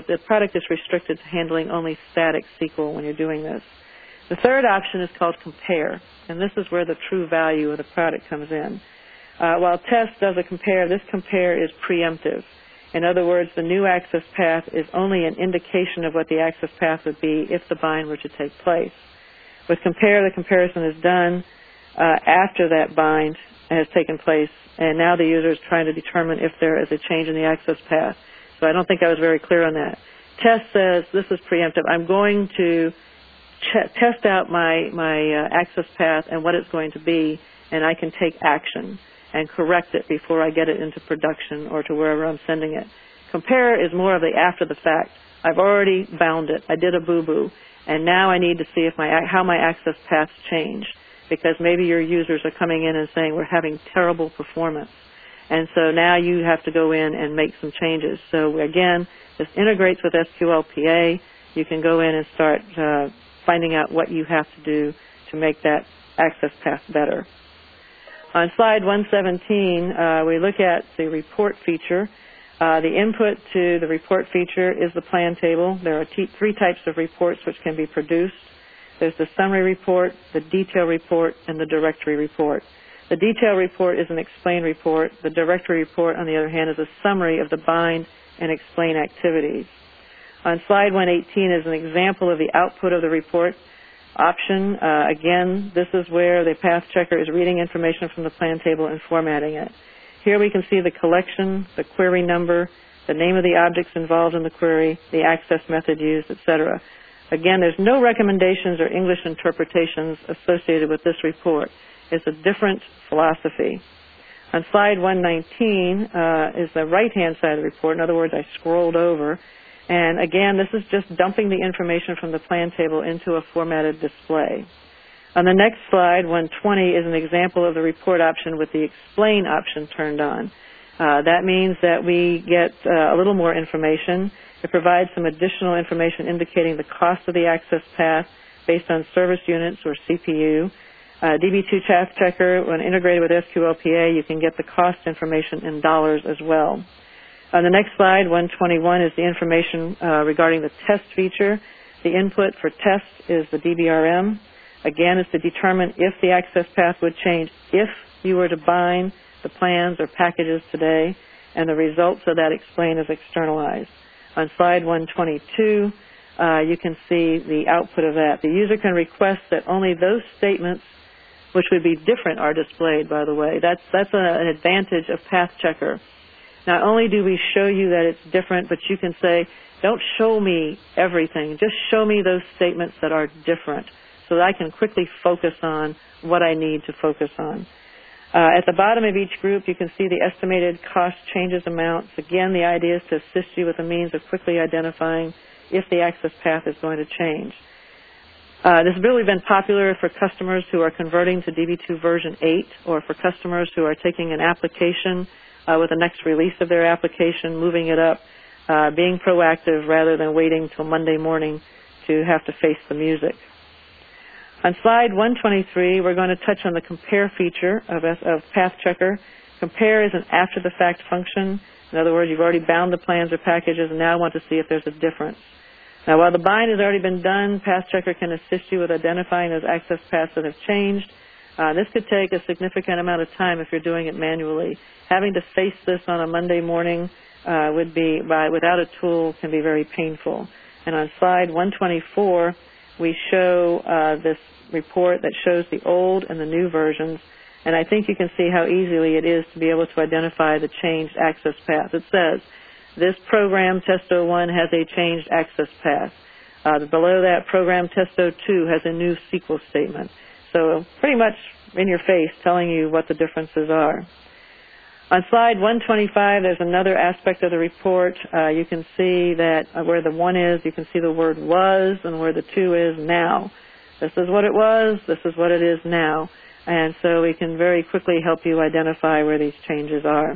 to handling only static SQL when you're doing this. The third option is called compare, and this is where the true value of the product comes in. While test does a compare, this compare is preemptive. In other words, the new access path is only an indication of what the access path would be if the bind were to take place. With compare, the comparison is done after that bind has taken place, and now the user is trying to determine if there is a change in the access path. So I don't think I was very clear on that. Test says this is preemptive. I'm going to test out my access path and what it's going to be, and I can take action and correct it before I get it into production or to wherever I'm sending it. Compare is more of the after the fact. I've already bound it. I did a boo-boo. And now I need to see if how my access paths change, because maybe your users are coming in and saying we're having terrible performance. And so now you have to go in and make some changes. So again, this integrates with SQLPA. You can go in and start finding out what you have to do to make that access path better. On slide 117, we look at the report feature. The input to the report feature is the plan table. There are three types of reports which can be produced. There's the summary report, the detail report, and the directory report. The detail report is an explain report. The directory report, on the other hand, is a summary of the bind and explain activities. On slide 118 is an example of the output of the report option. Again, this is where the path checker is reading information from the plan table and formatting it. Here we can see the collection, the query number, the name of the objects involved in the query, the access method used, etc. Again, there's no recommendations or English interpretations associated with this report. It's a different philosophy. On slide 119 is the right-hand side of the report. In other words, I scrolled over. And again, this is just dumping the information from the plan table into a formatted display. On the next slide, 120, is an example of the report option with the explain option turned on. That means that we get a little more information. It provides some additional information indicating the cost of the access path based on service units or CPU. DB2 Path Checker, when integrated with SQLPA, you can get the cost information in dollars as well. On the next slide, 121, is the information regarding the test feature. The input for test is the DBRM. Again, it's to determine if the access path would change if you were to bind the plans or packages today, and the results of that explain is externalized. On slide 122, you can see the output of that. The user can request that only those statements which would be different are displayed, by the way. That's an advantage of Path Checker. Not only do we show you that it's different, but you can say, don't show me everything. Just show me those statements that are different so that I can quickly focus on what I need to focus on. At the bottom of each group, you can see the estimated cost changes amounts. Again, the idea is to assist you with a means of quickly identifying if the access path is going to change. This has really been popular for customers who are converting to DB2 version 8, or for customers who are taking an application with the next release of their application, moving it up, being proactive rather than waiting till Monday morning to have to face the music. On slide 123, we're going to touch on the compare feature of Path Checker. Compare is an after-the-fact function. In other words, you've already bound the plans or packages and now want to see if there's a difference. Now, while the bind has already been done, Path Checker can assist you with identifying those access paths that have changed. This could take a significant amount of time if you're doing it manually. Having to face this on a Monday morning without a tool can be very painful. And on slide 124, we show this report that shows the old and the new versions, and I think you can see how easily it is to be able to identify the changed access path. It says, this program, Test01, has a changed access path. Below that, program Test02 has a new SQL statement. So pretty much in your face telling you what the differences are. On slide 125, there's another aspect of the report. You can see that where the 1 is, you can see the word was, and where the 2 is, now. This is what it was, this is what it is now. And so we can very quickly help you identify where these changes are.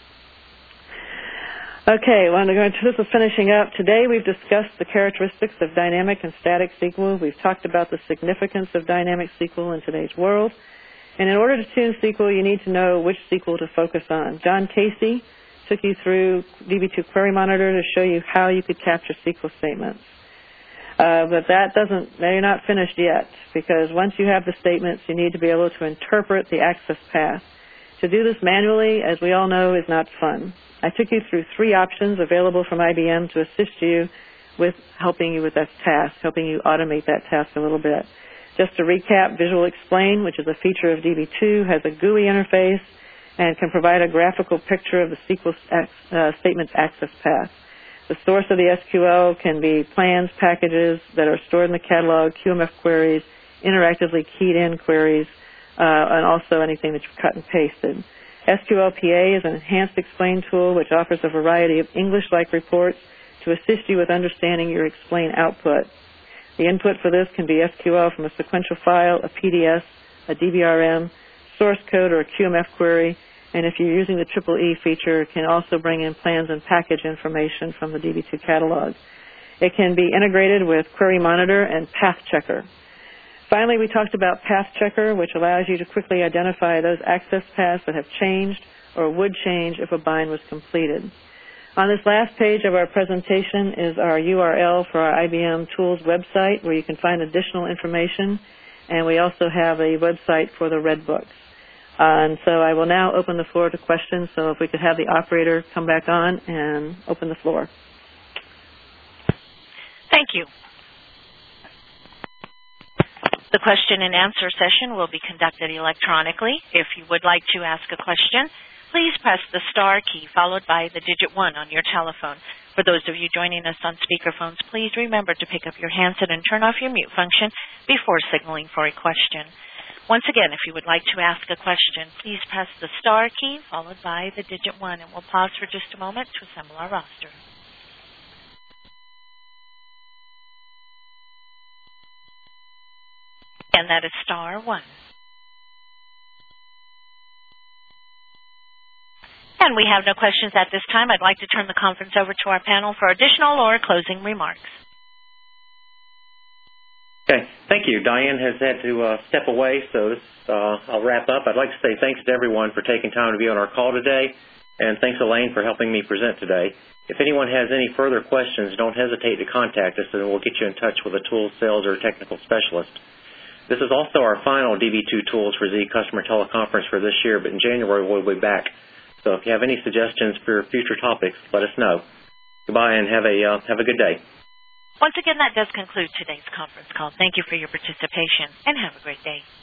Okay, well, this is finishing up. Today we've discussed the characteristics of dynamic and static SQL. We've talked about the significance of dynamic SQL in today's world. And in order to tune SQL, you need to know which SQL to focus on. John Casey took you through DB2 Query Monitor to show you how you could capture SQL statements. But you're not finished yet, because once you have the statements, you need to be able to interpret the access path. To do this manually, as we all know, is not fun. I took you through 3 options available from IBM to assist you with helping you with that task, helping you automate that task a little bit. Just to recap, Visual Explain, which is a feature of DB2, has a GUI interface and can provide a graphical picture of the SQL statement's access path. The source of the SQL can be plans, packages that are stored in the catalog, QMF queries, interactively keyed in queries, and also anything that you've cut and pasted. SQLPA is an enhanced explain tool which offers a variety of English-like reports to assist you with understanding your explain output. The input for this can be SQL from a sequential file, a PDS, a DBRM, source code, or a QMF query, and if you're using the EEE feature, it can also bring in plans and package information from the DB2 catalog. It can be integrated with Query Monitor and Path Checker. Finally, we talked about Path Checker, which allows you to quickly identify those access paths that have changed or would change if a bind was completed. On this last page of our presentation is our URL for our IBM Tools website where you can find additional information, and we also have a website for the Red Books. And so I will now open the floor to questions, so if we could have the operator come back on and open the floor. Thank you. The question and answer session will be conducted electronically. If you would like to ask a question, please press the star key followed by the digit 1 on your telephone. For those of you joining us on speakerphones, please remember to pick up your handset and turn off your mute function before signaling for a question. Once again, if you would like to ask a question, please press the star key followed by the digit 1, and we'll pause for just a moment to assemble our roster. And that is star 1. And we have no questions at this time. I'd like to turn the conference over to our panel for additional or closing remarks. Okay, thank you. Diane has had to step away, so I'll wrap up. I'd like to say thanks to everyone for taking time to be on our call today, and thanks, Elaine, for helping me present today. If anyone has any further questions, don't hesitate to contact us, and we'll get you in touch with a tools sales or technical specialist. This is also our final DB2 Tools for Z customer teleconference for this year, but in January we'll be back. So if you have any suggestions for future topics, let us know. Goodbye and have a good day. Once again, that does conclude today's conference call. Thank you for your participation and have a great day.